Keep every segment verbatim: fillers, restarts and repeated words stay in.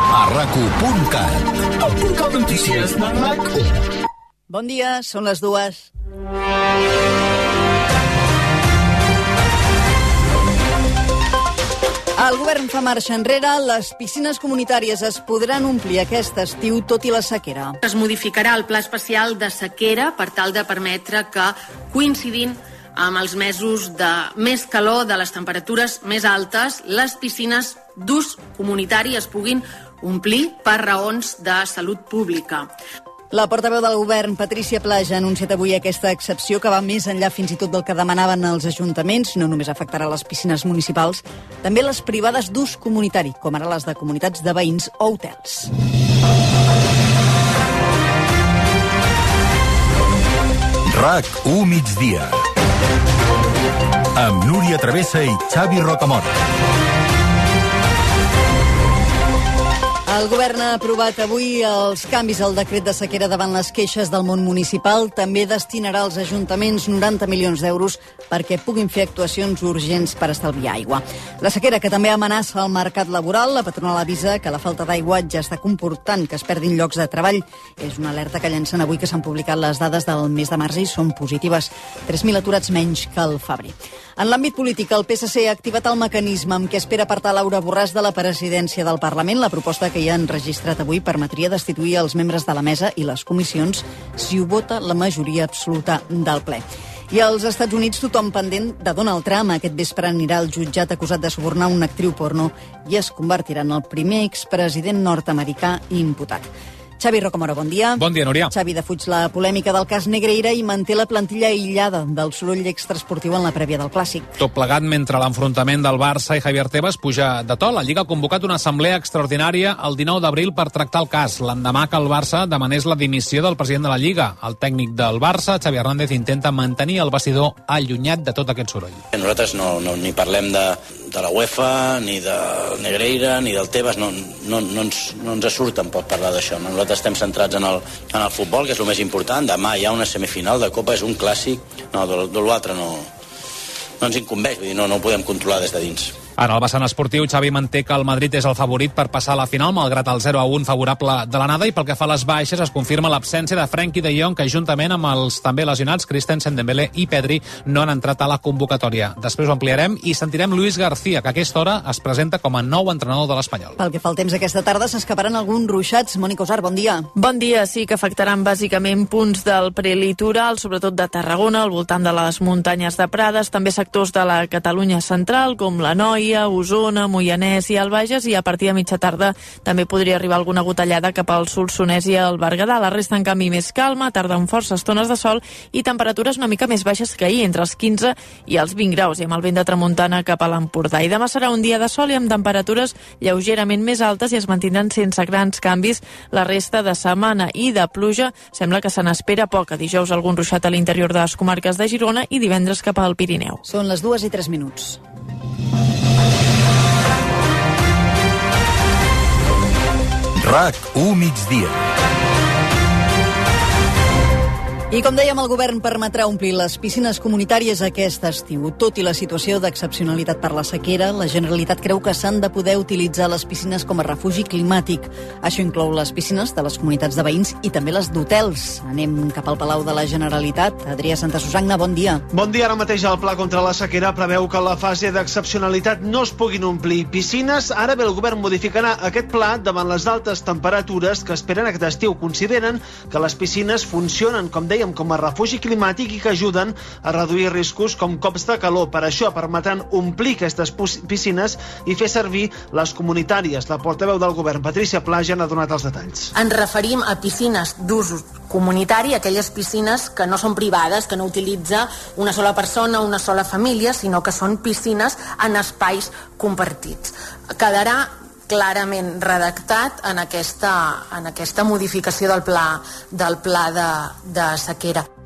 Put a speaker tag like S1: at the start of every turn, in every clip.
S1: a rac u punt cat. El portal de notícies de RAC u.
S2: Bon dia, són les dues. El govern fa marxa enrere, les piscines comunitàries es podran omplir aquest estiu tot i la sequera.
S3: Es modificarà el pla especial de sequera per tal de permetre que, coincidint amb els mesos de més calor, de les temperatures més altes, les piscines d'ús comunitari es puguin omplir per raons de salut pública.
S2: La portaveu del govern, Patrícia Plaja, ha anunciat avui aquesta excepció que va més enllà fins i tot del que demanaven els ajuntaments. No només afectarà les piscines municipals, també les privades d'ús comunitari, com ara les de comunitats de veïns o hotels.
S1: RAC u migdia. Amb Núria Travessa i Xavi Rocamora.
S2: El govern ha aprovat avui els canvis al decret de sequera davant les queixes del món municipal. També destinarà als ajuntaments noranta milions d'euros perquè puguin fer actuacions urgents per estalviar aigua. La sequera, que també amenaça el mercat laboral, la patronal avisa que la falta d'aigua ja està comportant que es perdin llocs de treball. És una alerta que llancen avui que s'han publicat les dades del mes de març i són positives. tres mil aturats menys que el febrer. En l'àmbit polític, el P S C ha activat el mecanisme amb què espera apartar Laura Borràs de la presidència del Parlament. La proposta que hi han registrat avui permetria destituir els membres de la mesa i les comissions si ho vota la majoria absoluta del ple. I als Estats Units, tothom pendent de Donald Trump. Aquest vespre anirà al jutjat acusat de subornar una actriu porno i es convertirà en el primer expresident nord-americà imputat. Xavi Rocamora, bon dia.
S4: Bon dia, Núria.
S2: Xavi defuig la polèmica del cas Negreira i manté la plantilla aïllada del soroll extraesportiu en la prèvia del Clàssic.
S4: Tot plegat mentre l'enfrontament del Barça i Javier Tebas puja de to. La Lliga ha convocat una assemblea extraordinària el dinou d'abril per tractar el cas, l'endemà que el Barça demanés la dimissió del president de la Lliga. El tècnic del Barça, Xavi Hernández, intenta mantenir el vestidor allunyat de tot aquest soroll.
S5: Nosaltres no, no ni parlem de, de la UEFA, ni de Negreira, ni del Tebas, no, no, no, ens, no ens surt tampoc parlar d'això. No? Nosaltres estem centrats en el, en el futbol, que és el més important. Demà hi ha una semifinal de Copa, és un clàssic. No, de, de l'altre no, no ens incumbeix, vull dir, no, no ho podem controlar des de dins.
S4: En el vessant esportiu, Xavi manté que el Madrid és el favorit per passar a la final, malgrat el zero a un favorable de l'anada, i pel que fa a les baixes es confirma l'absència de Frenkie de Jong, que juntament amb els també lesionats Christensen, Dembélé i Pedri no han entrat a la convocatòria. Després ho ampliarem i sentirem Luis García, que a aquesta hora es presenta com a nou entrenador de l'Espanyol.
S2: Pel que fa al temps aquesta tarda, s'escaparan alguns ruixats. Mònica Osar, bon dia.
S6: Bon dia, sí que afectaran bàsicament punts del prelitoral, sobretot de Tarragona, al voltant de les muntanyes de Prades, també sectors de la Catalunya central, com la Noia, Osona, Moianès i el Bages, i a partir de mitja tarda també podria arribar alguna gotellada cap al Solsonès i al Berguedà. La resta, en canvi, més calma, tarda amb força estones de sol i temperatures una mica més baixes que ahir, entre els quinze i els vint graus, i amb el vent de tramuntana cap a l'Empordà. I demà serà un dia de sol i amb temperatures lleugerament més altes i es mantindran sense grans canvis la resta de setmana. I de pluja sembla que se n'espera poca. Dijous algun ruixat a l'interior de les comarques de Girona i divendres cap al Pirineu.
S2: Són les dues i tres minuts.
S1: RAC u migdia.
S2: I com dèiem, el govern permetrà omplir les piscines comunitàries aquest estiu. Tot i la situació d'excepcionalitat per la sequera, la Generalitat creu que s'han de poder utilitzar les piscines com a refugi climàtic. Això inclou les piscines de les comunitats de veïns i també les d'hotels. Anem cap al Palau de la Generalitat. Adrià Santasusagna, bon dia.
S7: Bon dia. Ara mateix el Pla contra la sequera preveu que en la fase d'excepcionalitat no es puguin omplir piscines. Ara bé, el govern modificarà aquest pla davant les altes temperatures que esperen aquest estiu. Consideren que les piscines funcionen, com deia, com a refugi climàtic i que ajuden a reduir riscos com cops de calor. Per això permetran omplir aquestes piscines i fer servir les comunitàries. La portaveu del govern, Patrícia Plaja, n'ha donat els detalls.
S3: Ens referim a piscines d'ús comunitari, aquelles piscines que no són privades, que no utilitza una sola persona, una sola família, sinó que són piscines en espais compartits. Quedarà clarament redactat en aquesta, en aquesta modificació del pla, del pla de, de sequera.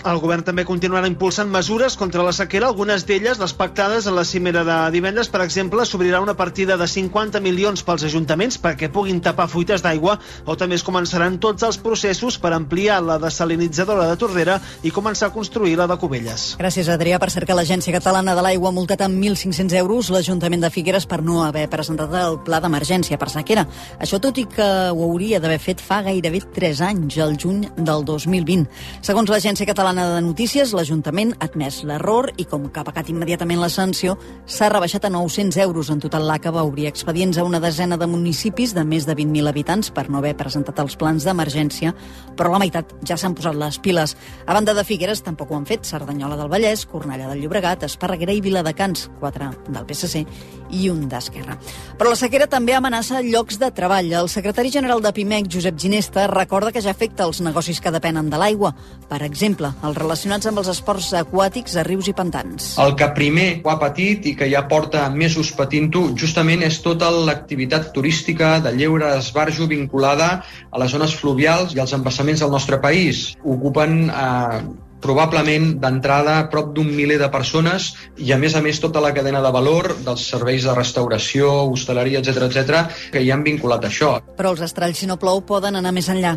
S7: El govern també continuarà impulsant mesures contra la sequera, algunes d'elles les pactades a la cimera de divendres. Per exemple, s'obrirà una partida de cinquanta milions pels ajuntaments perquè puguin tapar fuites d'aigua, o també es començaran tots els processos per ampliar la desalinitzadora de Tordera i començar a construir la de Cubelles.
S2: Gràcies, Adrià. Per cert que l'Agència Catalana de l'Aigua ha multat amb mil cinc-cents euros l'Ajuntament de Figueres per no haver presentat el pla d'emergència per sequera. Això tot i que ho hauria d'haver fet fa gairebé tres anys, el juny del dos mil vint. Segons l'Agència Catalana de Notícies, l'Ajuntament ha admès l'error i, com que ha pagat immediatament la sanció, s'ha rebaixat a nou-cents euros. En total, l'A C A va obrir expedients a una desena de municipis de més de vint mil habitants per no haver presentat els plans d'emergència, però la meitat ja s'han posat les piles. A banda de Figueres, tampoc ho han fet Cerdanyola del Vallès, Cornellà del Llobregat, Esparreguera i Viladecans, quatre del P S C i un d'Esquerra. Però la sequera també amenaça llocs de treball. El secretari general de Pimec, Josep Ginesta, recorda que ja afecta els negocis que depenen de l'aigua. Per exemple, els relacionats amb els esports aquàtics a rius i pantans.
S8: El que primer ho ha patit i que ja porta mesos patint-ho justament és tota l'activitat turística de lleure esbarjo vinculada a les zones fluvials i als embassaments del nostre país. Ocupen eh, probablement d'entrada prop d'un miler de persones i a més a més tota la cadena de valor dels serveis de restauració, hostaleria, etcètera, etcètera, que hi han vinculat a això.
S2: Però els estralls, si no plou, poden anar més enllà.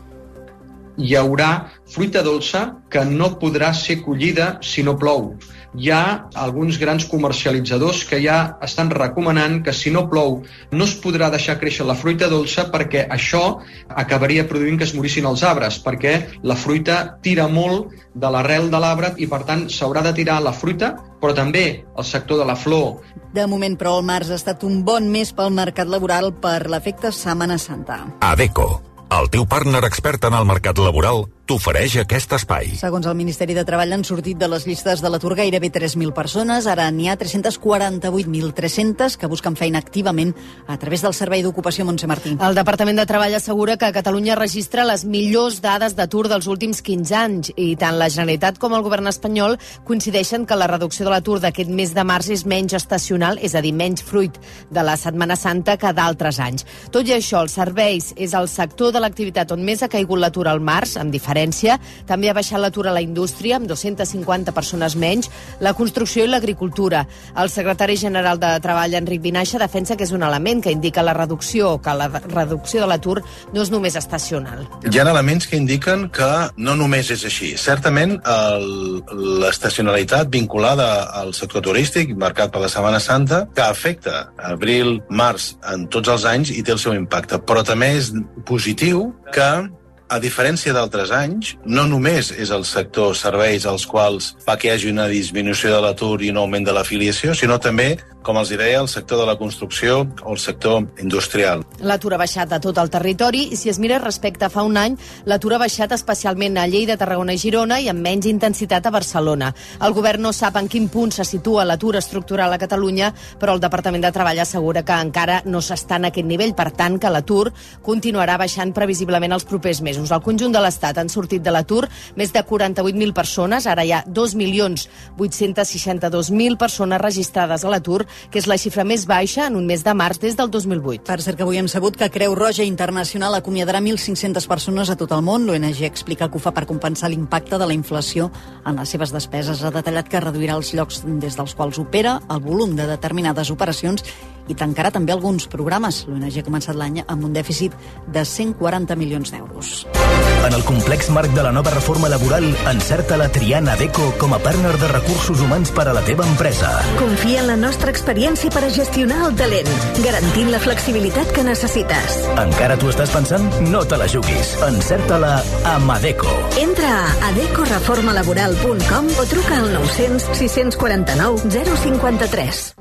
S8: Hi haurà fruita dolça que no podrà ser collida si no plou. Hi ha alguns grans comercialitzadors que ja estan recomanant que si no plou no es podrà deixar créixer la fruita dolça perquè això acabaria produint que es morissin els arbres, perquè la fruita tira molt de l'arrel de l'arbre i per tant s'haurà de tirar la fruita, però també el sector de la flor.
S2: De moment, però, el març ha estat un bon mes pel mercat laboral per l'efecte Setmana Santa.
S9: Adecco, el teu partner expert en el mercat laboral, t'ofereix aquest espai.
S2: Segons el Ministeri de Treball, han sortit de les llistes de l'atur gairebé tres mil persones. Ara n'hi ha tres-cents quaranta-vuit mil tres-cents que busquen feina activament a través del Servei d'Ocupació. Montse Martí.
S10: El Departament de Treball assegura que Catalunya registra les millors dades d'atur dels últims quinze anys i tant la Generalitat com el govern espanyol coincideixen que la reducció de l'atur d'aquest mes de març és menys estacional, és a dir, menys fruit de la Setmana Santa que d'altres anys. Tot i això, els serveis és el sector de l'activitat on més ha caigut l'atur al març, amb diferència. També ha baixat l'atur a la indústria, amb dues-centes cinquanta persones menys, la construcció i l'agricultura. El secretari general de Treball, Enric Vinaixa, defensa que és un element que indica la reducció, que la reducció de l'atur no és només estacional.
S11: Hi ha elements que indiquen que no només és així. Certament, l'estacionalitat vinculada al sector turístic, marcat per la Setmana Santa, que afecta abril, març, en tots els anys i té el seu impacte. Però també és positiu que, a diferència d'altres anys, no només és el sector serveis als quals fa que hi hagi una disminució de l'atur i un augment de l'afiliació, sinó també, com els deia, el sector de la construcció o el sector industrial.
S10: L'atur ha baixat a tot el territori i si es mira respecte a fa un any, l'atur ha baixat especialment a Lleida, Tarragona i Girona i amb menys intensitat a Barcelona. El govern no sap en quin punt se situa l'atur estructural a Catalunya, però el Departament de Treball assegura que encara no s'està en aquest nivell, per tant que l'atur continuarà baixant previsiblement els propers mesos. Al conjunt de l'Estat han sortit de l'atur més de quaranta-vuit mil persones, ara hi ha dos milions vuit-cents seixanta-dos mil persones registrades a l'atur, que és la xifra més baixa en un mes de març des del dos mil vuit.
S2: Per cert, que avui hem sabut que Creu Roja Internacional acomiadarà mil cinc-centes persones a tot el món. L'O N G explica que ho fa per compensar l'impacte de la inflació en les seves despeses. Ha detallat que reduirà els llocs des dels quals opera, el volum de determinades operacions i tancarà també alguns programes. L'O N G ha començat l'any amb un dèficit de cent quaranta milions d'euros.
S12: En el complex marc de la nova reforma laboral, encerta-la triant Adecco com a partner de recursos humans per a la teva empresa.
S13: Confia en la nostra experiència per a gestionar el talent, garantint la flexibilitat que necessites.
S12: Encara t'ho estàs pensant? No te la juguis. Encerta-la amb Adecco.
S13: Entra a adeco reforma laboral punt com o truca al nou-cents sis-cents quaranta-nou zero cinquanta-tres.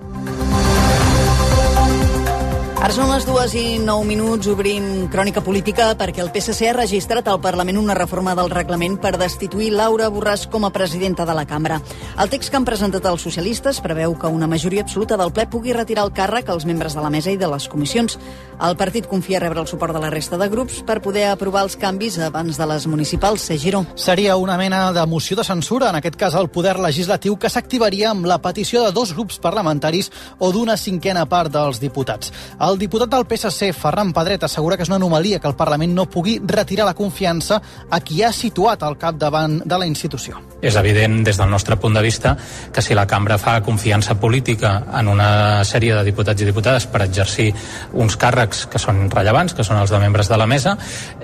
S2: Ara són les dues i nou minuts, obrim crònica política perquè el P S C ha registrat al Parlament una reforma del reglament per destituir Laura Borràs com a presidenta de la cambra. El text que han presentat els socialistes preveu que una majoria absoluta del ple pugui retirar el càrrec als membres de la mesa i de les comissions. El partit confia rebre el suport de la resta de grups per poder aprovar els canvis abans de les municipals. Ser Giró.
S14: Seria una mena de moció de censura, en aquest cas el poder legislatiu, que s'activaria amb la petició de dos grups parlamentaris o d'una cinquena part dels diputats. El El diputat del P S C, Ferran Pedret, assegura que és una anomalia que el Parlament no pugui retirar la confiança a qui ha situat al capdavant de la institució.
S15: És evident, des del nostre punt de vista, que si la cambra fa confiança política en una sèrie de diputats i diputades per exercir uns càrrecs que són rellevants, que són els de membres de la mesa,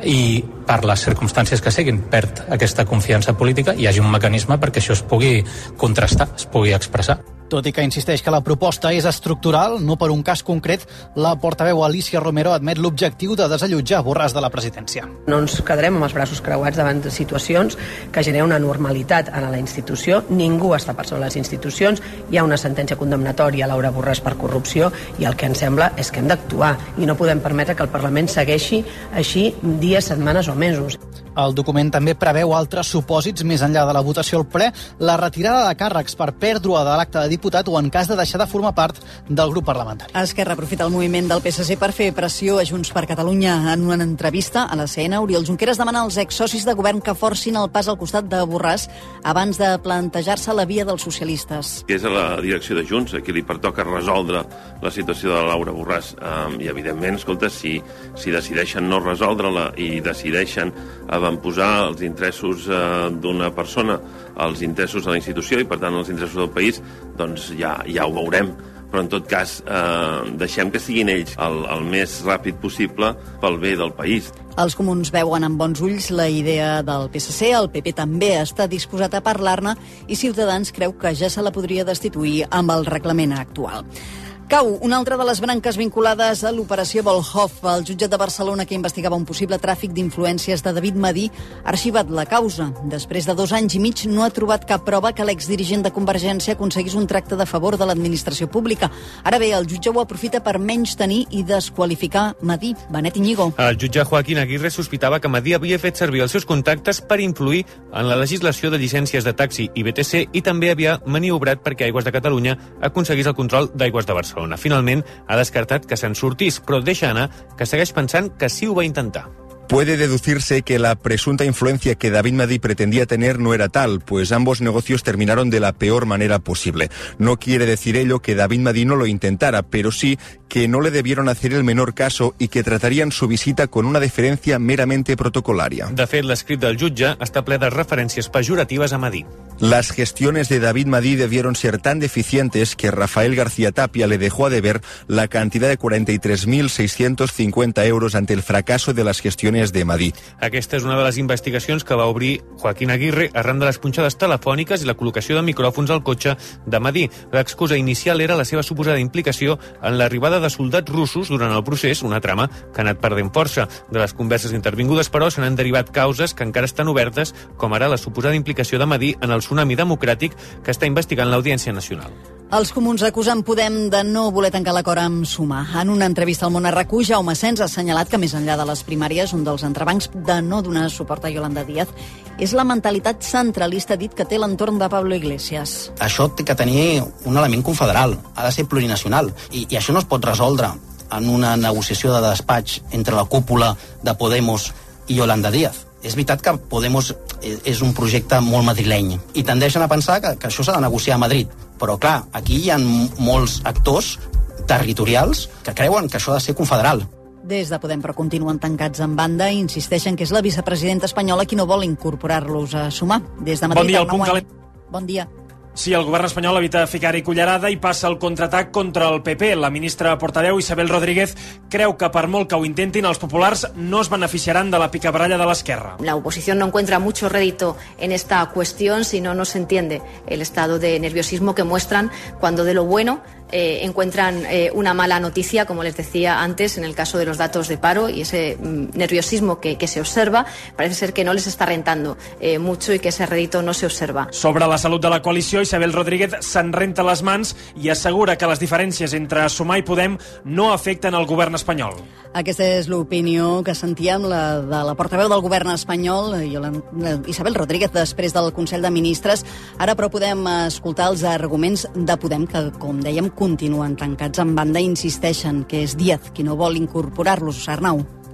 S15: i per les circumstàncies que siguin perd aquesta confiança política, hi hagi un mecanisme perquè això es pugui contrastar, es pugui expressar.
S14: Tot i que insisteix que la proposta és estructural, no per un cas concret, la portaveu Alicia Romero admet l'objectiu de desallotjar Borràs de la presidència.
S16: No ens quedarem amb els braços creuats davant de situacions que generen una normalitat en la institució. Ningú està per sobre les institucions. Hi ha una sentència condemnatòria a Laura Borràs per corrupció i el que ens sembla és que hem d'actuar i no podem permetre que el Parlament segueixi així dies, setmanes o mesos.
S14: El document també preveu altres supòsits més enllà de la votació al ple, la retirada de càrrecs per pèrdua de l'acte de diputat o en cas de deixar de formar part del grup parlamentari.
S2: Esquerra aprofita el moviment del P S C per fer pressió a Junts per Catalunya. En una entrevista a la C N, Oriol Junqueras demana als exsocis de govern que forcin el pas al costat de Borràs abans de plantejar-se la via dels socialistes.
S17: És a la direcció de Junts a qui li pertoca resoldre la situació de Laura Borràs. Um, I, evidentment, escolta, si, si decideixen no resoldre-la i decideixen avantposar els interessos uh, d'una persona als interessos de la institució i, per tant, als interessos del país, doncs ja, ja ho veurem. Però, en tot cas, eh, deixem que siguin ells el, el més ràpid possible pel bé del país.
S2: Els comuns veuen amb bons ulls la idea del P S C, el P P també està disposat a parlar-ne i Ciutadans creu que ja se la podria destituir amb el reglament actual. Cau una altra de les branques vinculades a l'operació Volhov. El jutjat de Barcelona, que investigava un possible tràfic d'influències de David Madí, ha arxivat la causa. Després de dos anys i mig no ha trobat cap prova que l'exdirigent de Convergència aconseguís un tracte de favor de l'administració pública. Ara bé, el jutge ho aprofita per menystenir i desqualificar Madí. Benet Iñigo.
S18: El jutge Joaquín Aguirre sospitava que Madí havia fet servir els seus contactes per influir en la legislació de llicències de taxi i B T C i també havia maniobrat perquè Aigües de Catalunya aconseguís el control d'Aigües de Barcelona. Finalment, ha descartat que se'n sortís, però deixa anar que segueix pensant que sí ho va intentar.
S19: Puede deducirse que la presunta influencia que David Madí pretendía tener no era tal, pues ambos negocios terminaron de la peor manera posible. No quiere decir ello que David Madí no lo intentara, pero sí que no le debieron hacer el menor caso y que tratarían su visita con una deferencia meramente protocolaria.
S18: De fet, l'escrit del jutge està ple de referències pejoratives a Madí.
S19: Las gestiones de David Madí debieron ser tan deficientes que Rafael García Tapia le dejó a deber la cantidad de cuarenta y tres mil seiscientos cincuenta euros ante el fracaso de las gestiones de Madí.
S18: Aquesta és una de les investigacions que va obrir Joaquín Aguirre arran de les punxades telefòniques i la col·locació de micròfons al cotxe de Madí. L'excusa inicial era la seva suposada implicació en l'arribada de soldats russos durant el procés, una trama que ha anat perdent força. De les converses intervingudes, però, se n'han derivat causes que encara estan obertes, com ara la suposada implicació de Madí en el tsunami democràtic que està investigant l'Audiència Nacional.
S2: Els comuns acusen Podem de no voler tancar l'acord amb Sumar. En una entrevista al Món a RAC u, Jaume Sens ha assenyalat que més enllà de les primàries, un dels entrebancs de no donar suport a Yolanda Díaz és la mentalitat centralista, dit, que té l'entorn de Pablo Iglesias.
S20: Això té que tenir un element confederal, ha de ser plurinacional, i, i això no es pot resoldre en una negociació de despatx entre la cúpula de Podemos i Yolanda Díaz. És veritat que Podemos és un projecte molt madrileny i tendeixen a pensar que, que això s'ha de negociar a Madrid. Però, clar, aquí hi ha molts actors territorials que creuen que això ha de ser confederal.
S2: Des de Podem, però, continuen tancats en banda i insisteixen que és la vicepresidenta espanyola qui no vol incorporar-los a Sumar. Des de Madrid,
S21: bon dia, el punt calent.
S2: Bon dia.
S21: Sí, el govern espanyol evita ficar-hi cullerada i passa el contraatac contra el P P. La ministra portaveu Isabel Rodríguez creu que per molt que ho intentin, els populars no es beneficiaran de la picabaralla de l'esquerra.
S22: La oposición no encuentra mucho rédito en esta cuestión, si no, no se entiende el estado de nerviosismo que muestran cuando de lo bueno Eh, encuentran eh, una mala noticia, como les decía antes, en el caso de los datos de paro, y ese mm, nerviosismo que, que se observa parece ser que no les está rentando eh, mucho y que ese rédito no se observa.
S21: Sobre la salut de la coalició, Isabel Rodríguez se'n renta les mans i assegura que les diferències entre Sumar i Podem no afecten el govern espanyol.
S2: Aquesta és l'opinió que sentíem la de la portaveu del govern espanyol, Isabel Rodríguez, després del Consell de Ministres. Ara, però, podem escoltar els arguments de Podem, que, com dèiem, continuen tancats en banda i insisteixen que és Díaz qui no vol incorporar-los. Arnau.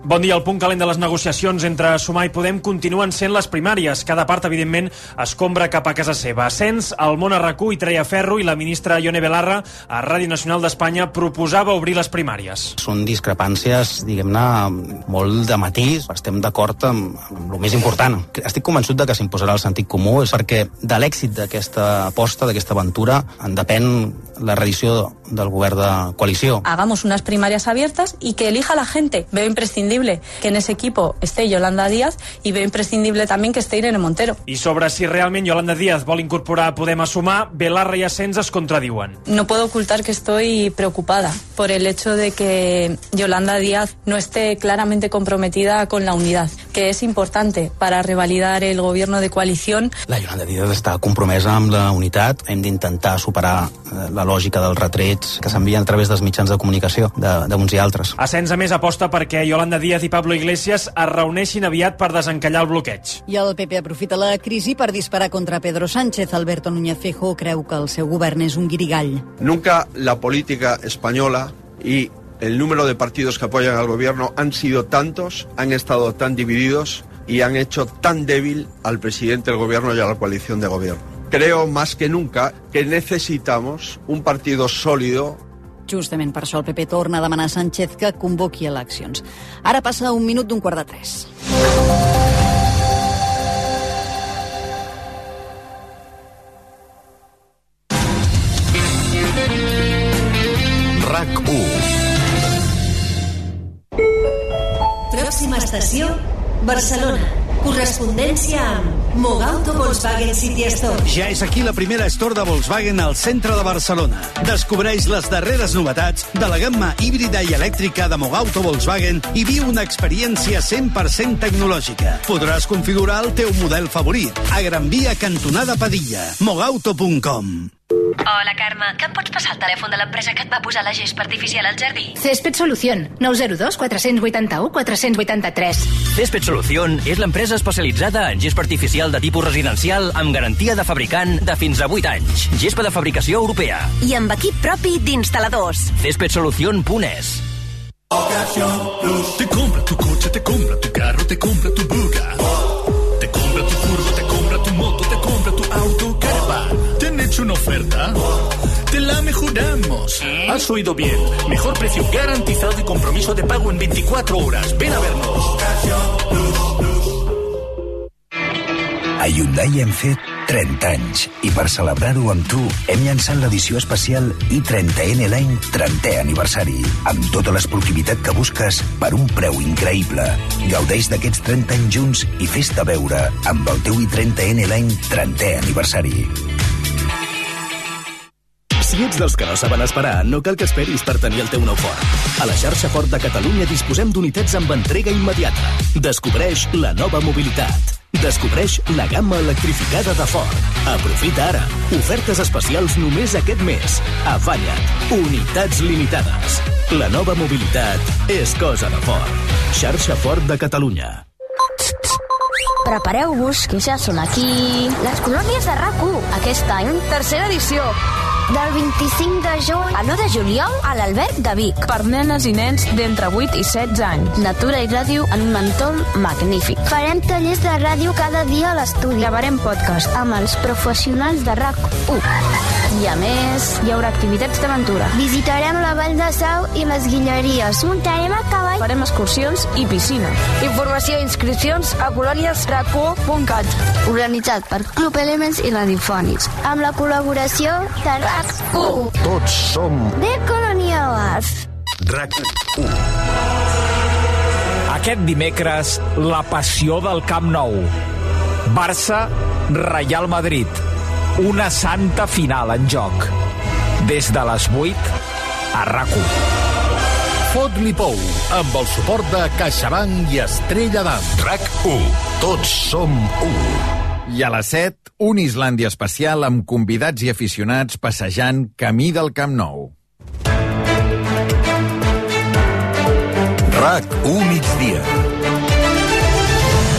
S21: Bon dia. El punt calent de les negociacions entre Sumar i Podem continuen sent les primàries. Cada part, evidentment, escombra cap a casa seva. Ascens, el món a RAC u i treia ferro, i la ministra Ione Belarra a Ràdio Nacional d'Espanya proposava obrir les primàries.
S20: Són discrepàncies, diguem-ne, molt de matís. Estem d'acord amb, amb el més important. Estic convençut de que s'imposarà el sentit comú, és perquè de l'èxit d'aquesta aposta, d'aquesta aventura, en depèn la reedició del govern de coalició.
S4: Hagamos unas primarias abiertas y que elija la gente. Veo imprescindible que en ese equipo esté Yolanda Díaz y veo imprescindible también que esté Irene Montero.
S21: I sobre si realment Yolanda Díaz vol incorporar a Podem a Sumar, Belarra i Ascens es contradiuen.
S4: No puedo ocultar que estoy preocupada por el hecho de que Yolanda Díaz no esté claramente comprometida con la unidad, que es importante para revalidar el gobierno de coalición.
S20: La Yolanda Díaz està compromesa amb la unitat. Hem d'intentar superar la lògica dels retrets que s'envien a través dels mitjans de comunicació d'uns i altres.
S21: Ascens, a més, aposta perquè Yolanda Díaz i Pablo Iglesias es reuneixin aviat per desencallar el bloqueig.
S2: I el P P aprofita la crisi per disparar contra Pedro Sánchez. Alberto Núñez Feijóo creu que el seu govern és un guirigall.
S5: Nunca la política española y el número de partidos que apoyan al gobierno han sido tantos, han estado tan divididos y han hecho tan débil al presidente del gobierno y a la coalición de gobierno. Creo más que nunca que necesitamos un partido sólido.
S2: Justament per això el P P torna a demanar a Sánchez que convoqui eleccions. Ara passa un minut d'un quart de tres.
S1: RAC u.
S13: Pròxima estació, Barcelona. Correspondència amb Mogauto Volkswagen City Store.
S23: Ja és aquí la primera store de Volkswagen al centre de Barcelona. Descobreix les darreres novetats de la gamma híbrida i elèctrica de Mogauto Volkswagen i viu una experiència cent per cent tecnològica. Podràs configurar el teu model favorit a Gran Via, cantonada Padilla. Mogauto punt com.
S24: Hola, Carme. Que em pots passar el telèfon de l'empresa que et va posar la gespa artificial al jardí?
S25: Césped Solución, nou zero dos quatre vuit u quatre vuit tres.
S26: Césped Solución és l'empresa especialitzada en gespa artificial de tipus residencial amb garantia de fabricant de fins a vuit anys. Gespa de fabricació europea.
S24: I amb equip propi d'instal·ladors.
S26: césped solución punt es.
S1: Te compra tu coche, te compra tu carro, te compra tu buga. Te compra tu furgo, te compra tu moto, te compra tu auto, caravan. ¿Te han hecho una oferta? Te la mejoramos. Has oído bien. Mejor precio garantizado y compromiso de pago en veinticuatro horas. Ven a vernos.
S27: A Hyundai hem fet trenta anys i per celebrar-ho amb tu hem llançat l'edició especial i trenta ena l'any trentè aniversari amb tota l'esportivitat que busques per un preu increïble. Gaudeix d'aquests trenta anys junts i fes-te veure amb el teu i trenta ena l'any trentè aniversari.
S12: Si ets dels que no saben esperar, no cal que esperis per tenir el teu nou Ford. A la xarxa Ford de Catalunya disposem d'unitats amb entrega immediata. Descobreix la nova mobilitat. Descobreix la gamma electrificada de Ford. Aprofita ara. Ofertes especials només aquest mes. Afanya't. Unitats limitades. La nova mobilitat és cosa de Ford. Xarxa Ford de Catalunya.
S28: Prepareu-vos, que ja són aquí les colònies de RAC u. Aquest any, tercera edició. Del vint-i-cinc de juny al nou de juliol a l'Alberg de Vic. Per nenes i nens d'entre vuit i setze anys. Natura i ràdio en un entorn magnífic.
S29: Farem tallers de ràdio cada dia a l'estudi.
S28: Gravarem podcast amb els professionals de RAC u. I a més, hi haurà activitats d'aventura.
S29: Visitarem la Vall de Sau i les Guilleries. Muntarem a cavall.
S28: Farem excursions i piscina. Informació i inscripcions a colònies rac u punt cat. Organitzat per Club Elements i Radiofònics.
S29: Amb la col·laboració de RAC u.
S27: Tots som
S29: de Coloniales.
S27: RAC u.
S30: Aquest dimecres, la passió del Camp Nou. Barça, Real Madrid. Una santa final en joc. Des de les vuit a RAC u.
S1: Fot-li pou, amb el suport de CaixaBank i Estrella d'Am.
S9: RAC u. Tots som u.
S31: I a les set, un Islàndia especial amb convidats i aficionats passejant camí del Camp Nou.
S9: RAC u migdia.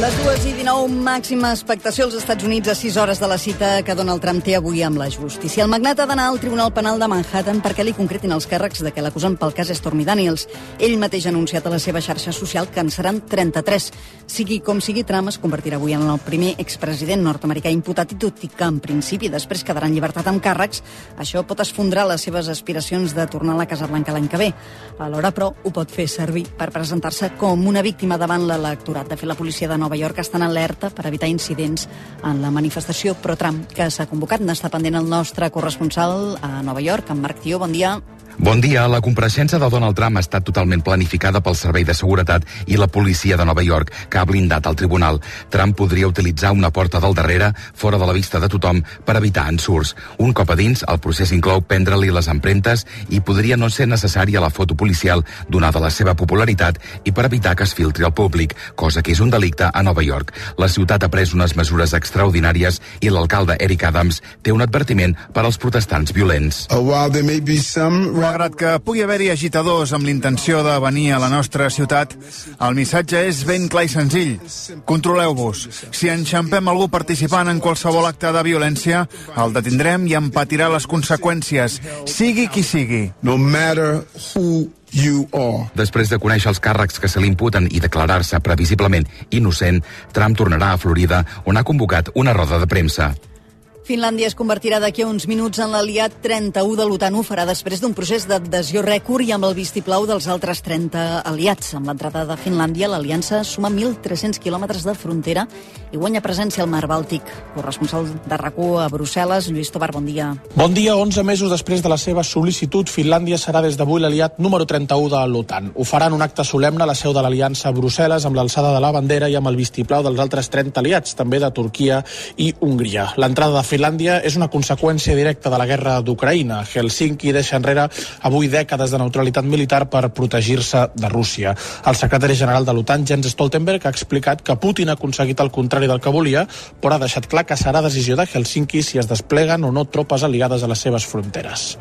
S2: Les dues i dinou, màxima expectació als Estats Units a sis hores de la cita que Donald Trump té avui amb la justícia. El magnat ha d'anar al Tribunal Penal de Manhattan perquè li concretin els càrrecs de què l'acusen pel cas Stormy Daniels. Ell mateix ha anunciat a la seva xarxa social que en seran trenta-tres. Sigui com sigui, Trump es convertirà avui en el primer expresident nord-americà imputat i tot i que en principi després quedarà en llibertat amb càrrecs, això pot esfondrar les seves aspiracions de tornar a la Casa Blanca l'any que ve. Alhora, però, ho pot fer servir per presentar-se com una víctima davant l'electorat. De fet, la policia de Nova York està en alerta per evitar incidents en la manifestació pro-Trump que s'ha convocat. N'està pendent el nostre corresponsal a Nova York, en Marc Tió. Bon dia.
S3: Bon dia. La compareixença de Donald Trump ha estat totalment planificada pel Servei de Seguretat i la policia de Nova York, que ha blindat el tribunal. Trump podria utilitzar una porta del darrere, fora de la vista de tothom, per evitar ensurts. Un cop a dins, el procés inclou prendre-li les empremtes i podria no ser necessària la foto policial, donada la seva popularitat, i per evitar que es filtri al públic, cosa que és un delicte a Nova York. La ciutat ha pres unes mesures extraordinàries i l'alcalde Eric Adams té un advertiment per als protestants violents.
S6: Uh, while there may be some... Malgrat que pugui haver-hi agitadors amb l'intenció de venir a la nostra ciutat, el missatge és ben clar i senzill. Controleu-vos. Si enxampem algú participant en qualsevol acte de violència, el detindrem i en patirà les conseqüències, sigui qui sigui. No matter who you are.
S3: Després de conèixer els càrrecs que se li imputen i declarar-se previsiblement innocent, Trump tornarà a Florida, on ha convocat una roda de premsa.
S2: Finlàndia es convertirà d'aquí a uns minuts en l'aliat trenta-u de l'OTAN. Ho farà després d'un procés d'adhesió rècord i amb el vistiplau dels altres trenta aliats. Amb l'entrada de Finlàndia, l'aliança suma mil tres-cents quilòmetres de frontera i guanya presència al mar Bàltic. Corresponsal de RAC1 a Brussel·les, Lluís Tobar, bon dia.
S7: Bon dia. onze mesos després de la seva sol·licitud, Finlàndia serà des d'avui l'aliat número trenta-u de l'OTAN. Ho farà en un acte solemne a la seu de l'aliança a Brussel·les amb l'alçada de la bandera i amb el vistiplau dels altres trenta aliats, també de Turquia i Hongria. L'entrada de Finlàndia és una conseqüència directa de la guerra d'Ucraïna. Helsinki deixa enrere avui dècades de neutralitat militar per protegir-se de Rússia. El secretari general de l'OTAN, Jens Stoltenberg, ha explicat que Putin ha aconseguit el contrari del que volia, però ha deixat clar que serà decisió de Helsinki si es despleguen o no tropes aliades a les seves fronteres.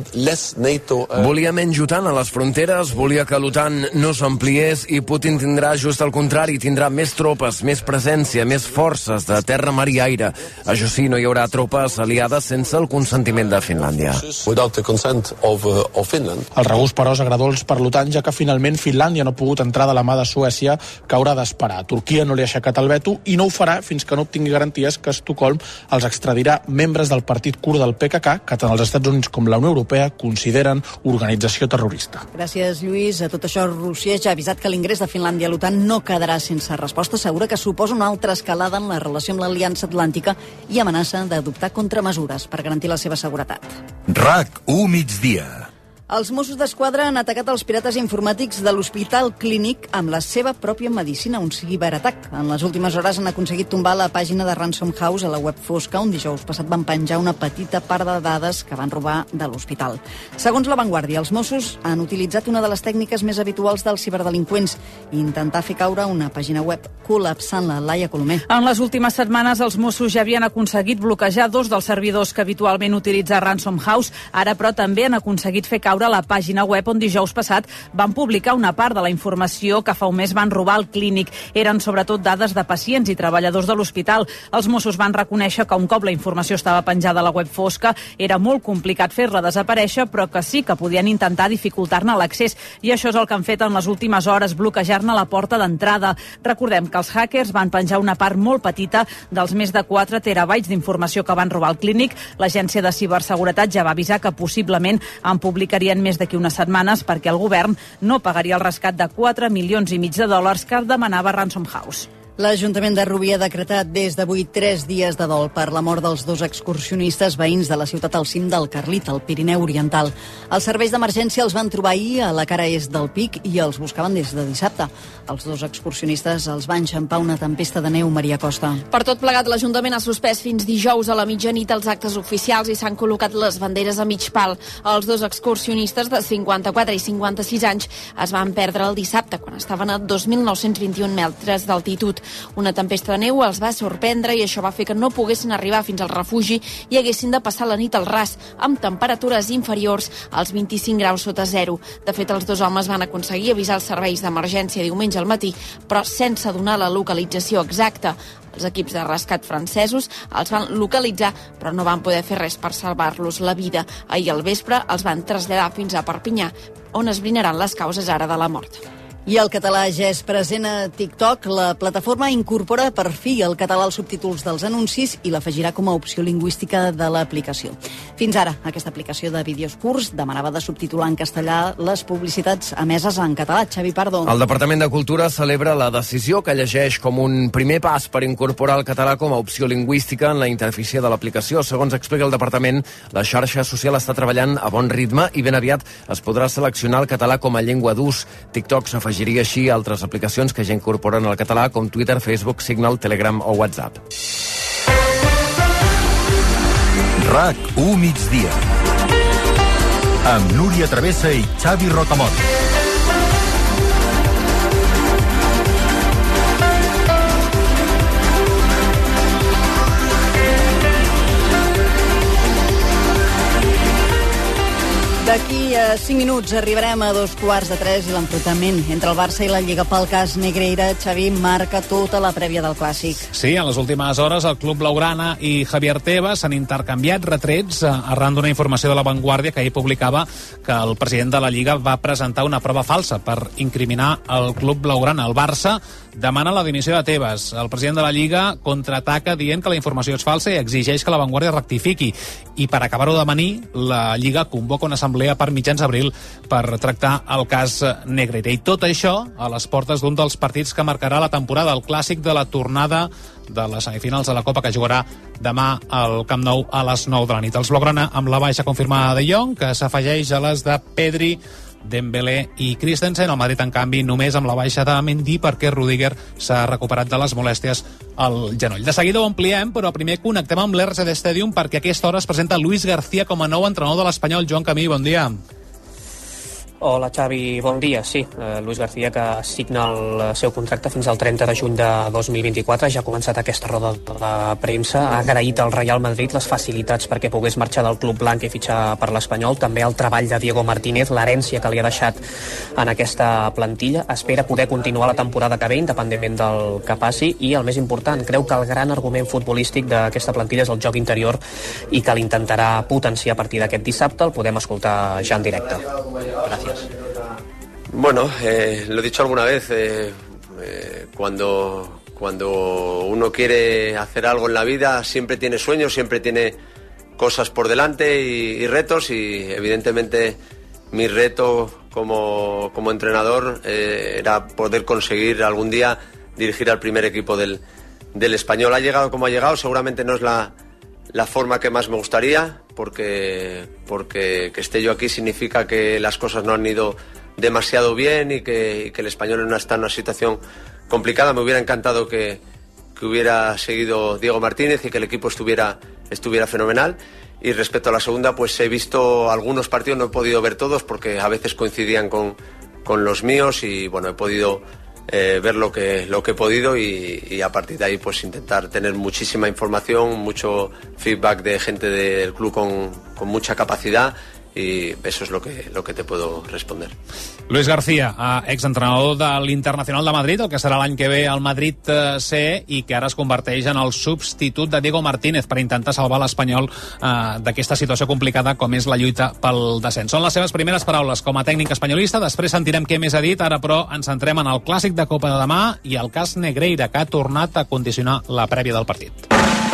S8: Volia menys OTAN a les fronteres, volia que l'OTAN no s'ampliés i Putin tindrà just el contrari, tindrà més tropes, més presència, més forces de terra, mar i aire. Això sí, no hi haurà tropes aliades sense el consentiment de Finlàndia.
S7: El regust, però, és agradolç per l'OTAN, ja que finalment Finlàndia no ha pogut entrar de la mà de Suècia, que haurà d'esperar. Turquia no li ha aixecat el veto i no ho farà fins que no obtingui garanties que Estocolm els extradirà membres del partit kurd del P K K, que tant els Estats Units com la Unió Europea consideren organització terrorista.
S2: Gràcies, Lluís. A tot això, Rússia ja ha avisat que l'ingrés de Finlàndia a l'OTAN no quedarà sense resposta. Assegura que suposa una altra escalada en la relació amb l'Aliança Atlàntica i amenaça d'adoptar contramesures per garantir la seva seguretat.
S27: RAC u migdia.
S2: Els Mossos d'Esquadra han atacat els pirates informàtics de l'Hospital Clínic amb la seva pròpia medicina, un ciberatac. En les últimes hores han aconseguit tombar la pàgina de Ransom House a la web fosca, on dijous passat van penjar una petita part de dades que van robar de l'hospital. Segons La Vanguardia, els Mossos han utilitzat una de les tècniques més habituals dels ciberdelinqüents, intentar fer caure una pàgina web, col·lapsant-la. Laia Colomer.
S10: En les últimes setmanes, els Mossos ja havien aconseguit bloquejar dos dels servidors que habitualment utilitza Ransom House. Ara, però, també han aconseguit fer caure a la pàgina web on dijous passat van publicar una part de la informació que fa un mes van robar al clínic. Eren sobretot dades de pacients i treballadors de l'hospital. Els Mossos van reconèixer que un cop la informació estava penjada a la web fosca era molt complicat fer-la desaparèixer, però que sí que podien intentar dificultar-ne l'accés. I això és el que han fet en les últimes hores, bloquejar-ne la porta d'entrada. Recordem que els hackers van penjar una part molt petita dels més de quatre terabytes d'informació que van robar al clínic. L'Agència de Ciberseguretat ja va avisar que possiblement en publicarien més d'aquí unes setmanes perquè el govern no pagaria el rescat de quatre milions i mig de dòlars que demanava Ransom House.
S2: L'Ajuntament de Rubí ha decretat des d'avui tres dies de dol per la mort dels dos excursionistes veïns de la ciutat al cim del Carlit, al Pirineu Oriental. Els serveis d'emergència els van trobar ahir a la cara est del Pic i els buscaven des de dissabte. Els dos excursionistes els va enxampar una tempesta de neu, Maria Costa.
S11: Per tot plegat, l'Ajuntament ha suspès fins dijous a la mitjanit els actes oficials i s'han col·locat les banderes a mig pal. Els dos excursionistes de cinquanta-quatre i cinquanta-sis anys es van perdre el dissabte quan estaven a dos mil nou-cents vint-i-un metres d'altitud. Una tempesta de neu els va sorprendre i això va fer que no poguessin arribar fins al refugi i haguessin de passar la nit al ras, amb temperatures inferiors als vint-i-cinc graus sota zero. De fet, els dos homes van aconseguir avisar els serveis d'emergència diumenge al matí, però sense donar la localització exacta. Els equips de rescat francesos els van localitzar, però no van poder fer res per salvar-los la vida. Ahir al vespre els van traslladar fins a Perpinyà, on es brinaran les causes ara de la mort.
S2: I el català ja és present a TikTok. La plataforma incorpora per fi el català als subtítols dels anuncis i l'afegirà com a opció lingüística de l'aplicació. Fins ara, aquesta aplicació de vídeos curts demanava de subtitular en castellà les publicitats emeses en català. Xavi Pardo.
S8: El Departament de Cultura celebra la decisió que llegeix com un primer pas per incorporar el català com a opció lingüística en la interfície de l'aplicació. Segons explica el departament, la xarxa social està treballant a bon ritme i ben aviat es podrà seleccionar el català com a llengua d'ús. TikTok s'afegirà Afegiria així altres aplicacions que ja incorporen el català com Twitter, Facebook, Signal, Telegram o WhatsApp.
S9: RAC u migdia amb Núria Travessa i Xavi Rocamort.
S2: D'aquí a cinc minuts arribarem a dos quarts de tres i l'enfrontament entre el Barça i la Lliga pel cas Negreira, Xavi, marca tota la prèvia del Clàssic.
S4: Sí, en les últimes hores el Club Blaugrana i Javier Tebas s'han intercanviat retrets arran d'una informació de La Vanguardia que ahir publicava que el president de la Lliga va presentar una prova falsa per incriminar el Club Blaugrana. El Barça demana la dimissió de Tebas. El president de la Lliga contraataca dient que la informació és falsa i exigeix que La Vanguardia rectifiqui. I per acabar-ho d'amanir, la Lliga convoca una assemblea per mitjans d'abril per tractar el cas Negreira. I tot això a les portes d'un dels partits que marcarà la temporada, el clàssic de la tornada de les semifinals de la Copa que jugarà demà al Camp Nou a les nou de la nit. Els Blaugrana amb la baixa confirmada de Jong, que s'afegeix a les de Pedri, Dembélé i Christensen. El Madrid, en canvi, només amb la baixa de Mendy perquè Rudiger s'ha recuperat de les molèsties al genoll. De seguida ho ampliem, però primer connectem amb l'R C D Stadium perquè a aquesta hora es presenta Luis García com a nou entrenador de l'Espanyol. Joan Camí, bon dia.
S5: Hola Xavi, bon dia. Sí, eh, Luis García, que signa el seu contracte fins al trenta de juny de dos mil vint-i-quatre, ja ha començat aquesta roda de premsa, ha agraït al Real Madrid les facilitats perquè pogués marxar del club blanc i fitxar per l'Espanyol, també el treball de Diego Martínez, l'herència que li ha deixat en aquesta plantilla, espera poder continuar la temporada que ve, independentment del que passi, i el més important, creu que el gran argument futbolístic d'aquesta plantilla és el joc interior i que l'intentarà potenciar a partir d'aquest dissabte. El podem escoltar ja en directe. Gràcies.
S14: Bueno, eh, lo he dicho alguna vez, eh, eh, cuando, cuando uno quiere hacer algo en la vida siempre tiene sueños, siempre tiene cosas por delante y, y retos, y evidentemente mi reto como, como entrenador eh, era poder conseguir algún día dirigir al primer equipo del, del Español. Ha llegado como ha llegado, seguramente no es la, la forma que más me gustaría, porque, porque que esté yo aquí significa que las cosas no han ido demasiado bien y que, y que el Español no está en una situación complicada. Me hubiera encantado que, que hubiera seguido Diego Martínez y que el equipo estuviera, estuviera fenomenal. Y respecto a la segunda, pues he visto algunos partidos, no he podido ver todos porque a veces coincidían con, con los míos, y bueno, he podido eh, ver lo que, lo que he podido, y, y a partir de ahí pues intentar tener muchísima información, mucho feedback de gente del club con, con mucha capacidad, y eso es lo que, lo que te puedo responder.
S4: Luis García, exentrenador de l'Internacional de Madrid, el que serà l'any que ve al Madrid C, i que ara es converteix en el substitut de Diego Martínez per intentar salvar l'Espanyol eh, d'aquesta situació complicada com és la lluita pel descens. Són les seves primeres paraules com a tècnic espanyolista. Després sentirem què més ha dit. Ara, però, ens centrem en el clàssic de Copa de demà i el cas Negreira, que ha tornat a condicionar la prèvia del partit.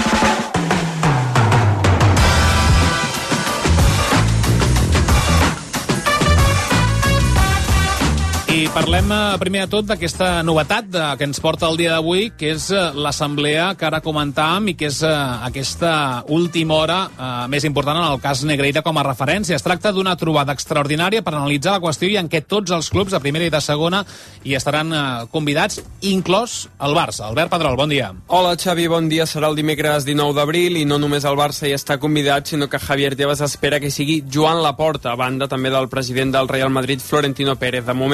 S4: I parlem primer de tot d'aquesta novetat de, que ens porta el dia d'avui, que és l'assemblea que ara comentàvem i que és aquesta última hora eh, més important en el cas Negreira com a referència. Es tracta d'una trobada extraordinària per analitzar la qüestió i en què tots els clubs de primera i de segona hi estaran eh, convidats, inclòs el Barça. Albert Pedrol, bon dia.
S15: Hola Xavi, bon dia. Serà el dimecres dinou d'abril i no només el Barça hi està convidat, sinó que Javier Tebas espera que sigui Joan Laporta, a banda també del president del Real Madrid, Florentino Pérez. De moment, però,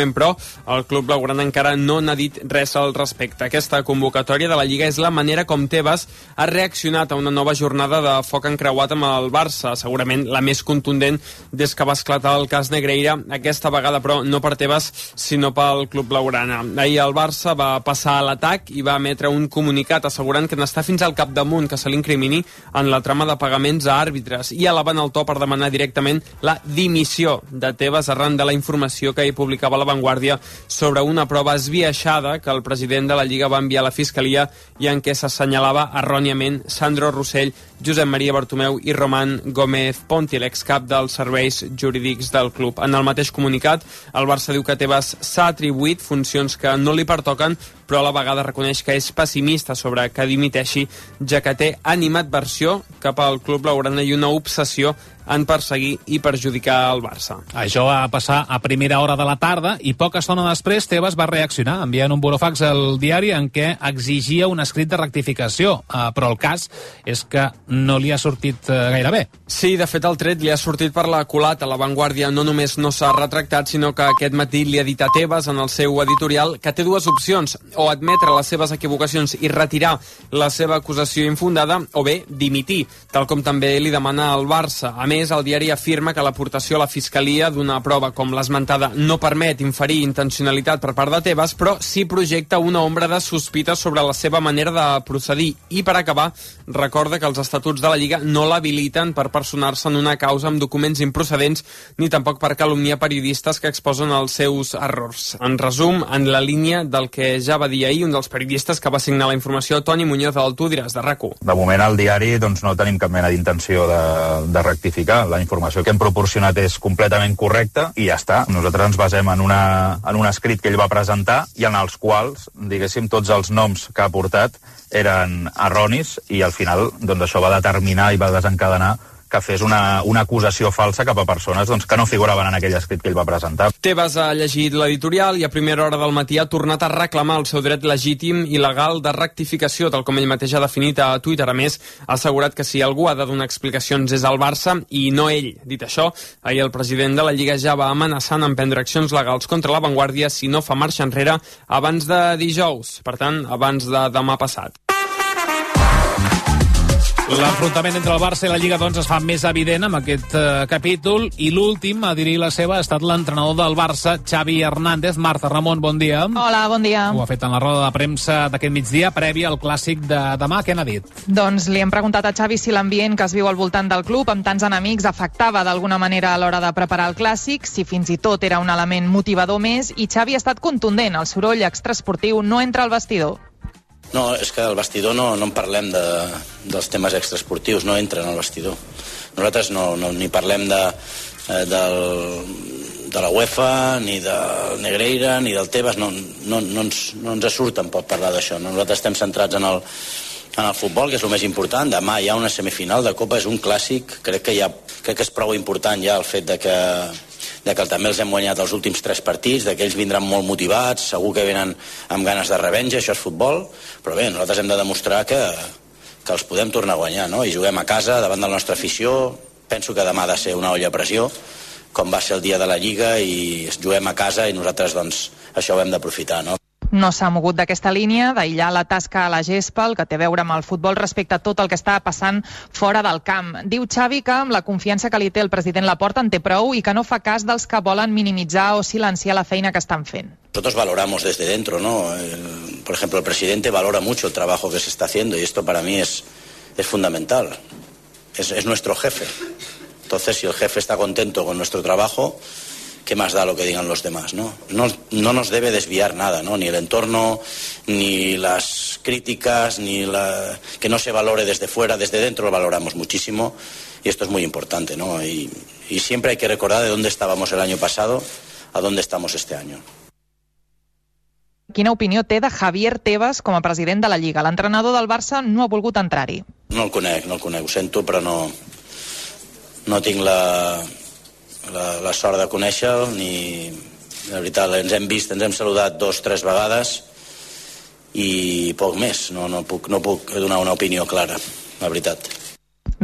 S15: el club blaugrana encara no n'ha dit res al respecte. Aquesta convocatòria de la Lliga és la manera com Tebas ha reaccionat a una nova jornada de foc encreuat amb el Barça, segurament la més contundent des que va esclatar el cas Negreira, aquesta vegada però no per Tebas sinó pel club blaugrana. Ahir el Barça va passar a l'atac i va emetre un comunicat assegurant que n'està fins al capdamunt que se l'incrimini en la trama de pagaments a àrbitres i elevant el to per demanar directament la dimissió de Tebas arran de la informació que hi publicava La Vanguardia sobre una prova esbiaixada que el president de la Lliga va enviar a la Fiscalia i en què s'assenyalava erròniament Sandro Rossell, Josep Maria Bartomeu i Román Gómez Ponti, l'excap dels serveis jurídics del club. En el mateix comunicat, el Barça diu que Tebas s'ha atribuït funcions que no li pertoquen, però a la vegada reconeix que és pessimista sobre que dimiteixi, ja que té animadversió cap al club blaugrana i una obsessió en perseguir i perjudicar el Barça.
S4: Això va passar a primera hora de la tarda i poca estona després Tebas va reaccionar enviant un burofax al diari en què exigia un escrit de rectificació, uh, però el cas és que no li ha sortit uh, gaire bé.
S15: Sí, de fet el tret li ha sortit per la culata. La Vanguardia no només no s'ha retractat, sinó que aquest matí li ha dit a Tebas en el seu editorial que té dues opcions, o admetre les seves equivocacions i retirar la seva acusació infundada, o bé dimitir, tal com també li demana el Barça. A més, el diari afirma que l'aportació a la Fiscalia d'una prova com l'esmentada no permet inferir intencionalitat per part de Tebas, però sí projecta una ombra de sospita sobre la seva manera de procedir. I per acabar, recorda que els estatuts de la Lliga no l'habiliten per personar-se en una causa amb documents improcedents ni tampoc per calumniar periodistes que exposen els seus errors. En resum, en la línia del que ja va dir ahir un dels periodistes que va signar la informació, Toni Muñoz, del Tu diràs, de RAC u.
S13: De moment al diari doncs, no tenim cap mena d'intenció de, de rectificar. La informació que hem proporcionat és completament correcta i ja està. Nosaltres ens basem en, una, en un escrit que ell va presentar i en els quals, diguéssim, tots els noms que ha portat eren erronis i al final doncs, això va determinar i va desencadenar que fes una, una acusació falsa cap a persones doncs, que no figuraven en aquell escrit que ell va presentar.
S15: Tebas ha llegit l'editorial i a primera hora del matí ha tornat a reclamar el seu dret legítim i legal de rectificació, tal com ell mateix ha definit a Twitter. A més, ha assegurat que si algú ha de donar explicacions és el Barça i no ell. Dit això, ahir el president de la Lliga ja va amenaçant en prendre accions legals contra la Vanguardia si no fa marxa enrere abans de dijous, per tant, abans de demà passat.
S4: L'enfrontament entre el Barça i la Lliga doncs, es fa més evident amb aquest uh, capítol i l'últim a dir-hi la seva ha estat l'entrenador del Barça, Xavi Hernández. Marta Ramon, bon dia.
S16: Hola, bon dia.
S4: Ho ha fet en la roda de premsa d'aquest migdia, prèvia al clàssic de demà. Què n'ha dit?
S16: Doncs li hem preguntat a Xavi si l'ambient que es viu al voltant del club amb tants enemics afectava d'alguna manera a l'hora de preparar el clàssic, si fins i tot era un element motivador més, i Xavi ha estat contundent. El soroll extraesportiu no entra al vestidor.
S17: No, és que al vestidor no, no en parlem de, dels temes extraesportius, no entren al vestidor. Nosaltres no, no ni parlem de, del, de la UEFA, ni del Negreira, ni del Tebas, no, no, no, ens, no ens surt tampoc parlar d'això. Nosaltres estem centrats en el, en el futbol, que és el més important. Demà hi ha una semifinal de Copa, és un clàssic, crec que, ja, crec que és prou important ja el fet de que de que també els hem guanyat els últims tres partits, de que ells vindran molt motivats, segur que venen amb ganes de revenja, això és futbol, però bé, nosaltres hem de demostrar que, que els podem tornar a guanyar, no? I juguem a casa, davant de la nostra afició, penso que demà ha de ser una olla a pressió, com va ser el dia de la Lliga, i juguem a casa i nosaltres, doncs, això ho hem d'aprofitar, no?
S16: No s'ha mogut d'aquesta línia, d'aïllar la tasca a la gespa, el que té a veure amb el futbol respecte a tot el que està passant fora del camp. Diu Xavi que amb la confiança que li té el president Laporta en té prou i que no fa cas dels que volen minimitzar o silenciar la feina que estan fent.
S17: Nosotros valoramos desde dentro, ¿no? El, por ejemplo, el presidente valora mucho el trabajo que se está haciendo y esto para mí es, es fundamental. Es, es nuestro jefe. Entonces, si el jefe está contento con nuestro trabajo, ¿qué más da lo que digan los demás, ¿no? No, no nos debe desviar nada, ¿no? Ni el entorno, ni las críticas, ni la que no se valore desde fuera, desde dentro lo valoramos muchísimo y esto es muy importante, ¿no? Y, y siempre hay que recordar de dónde estábamos el año pasado a dónde estamos este año.
S16: Quina opinió té de Javier Tebas com a president de la Lliga? L'entrenador del Barça no ha volgut entrar-hi.
S17: No el conec, no el conec, ho sento, però no, no tinc la... La, la sort de conèixer-lo, ni de veritat ens hem vist, ens hem saludat dos, tres vegades i poc més, no, no, puc, no puc donar una opinió clara, la veritat.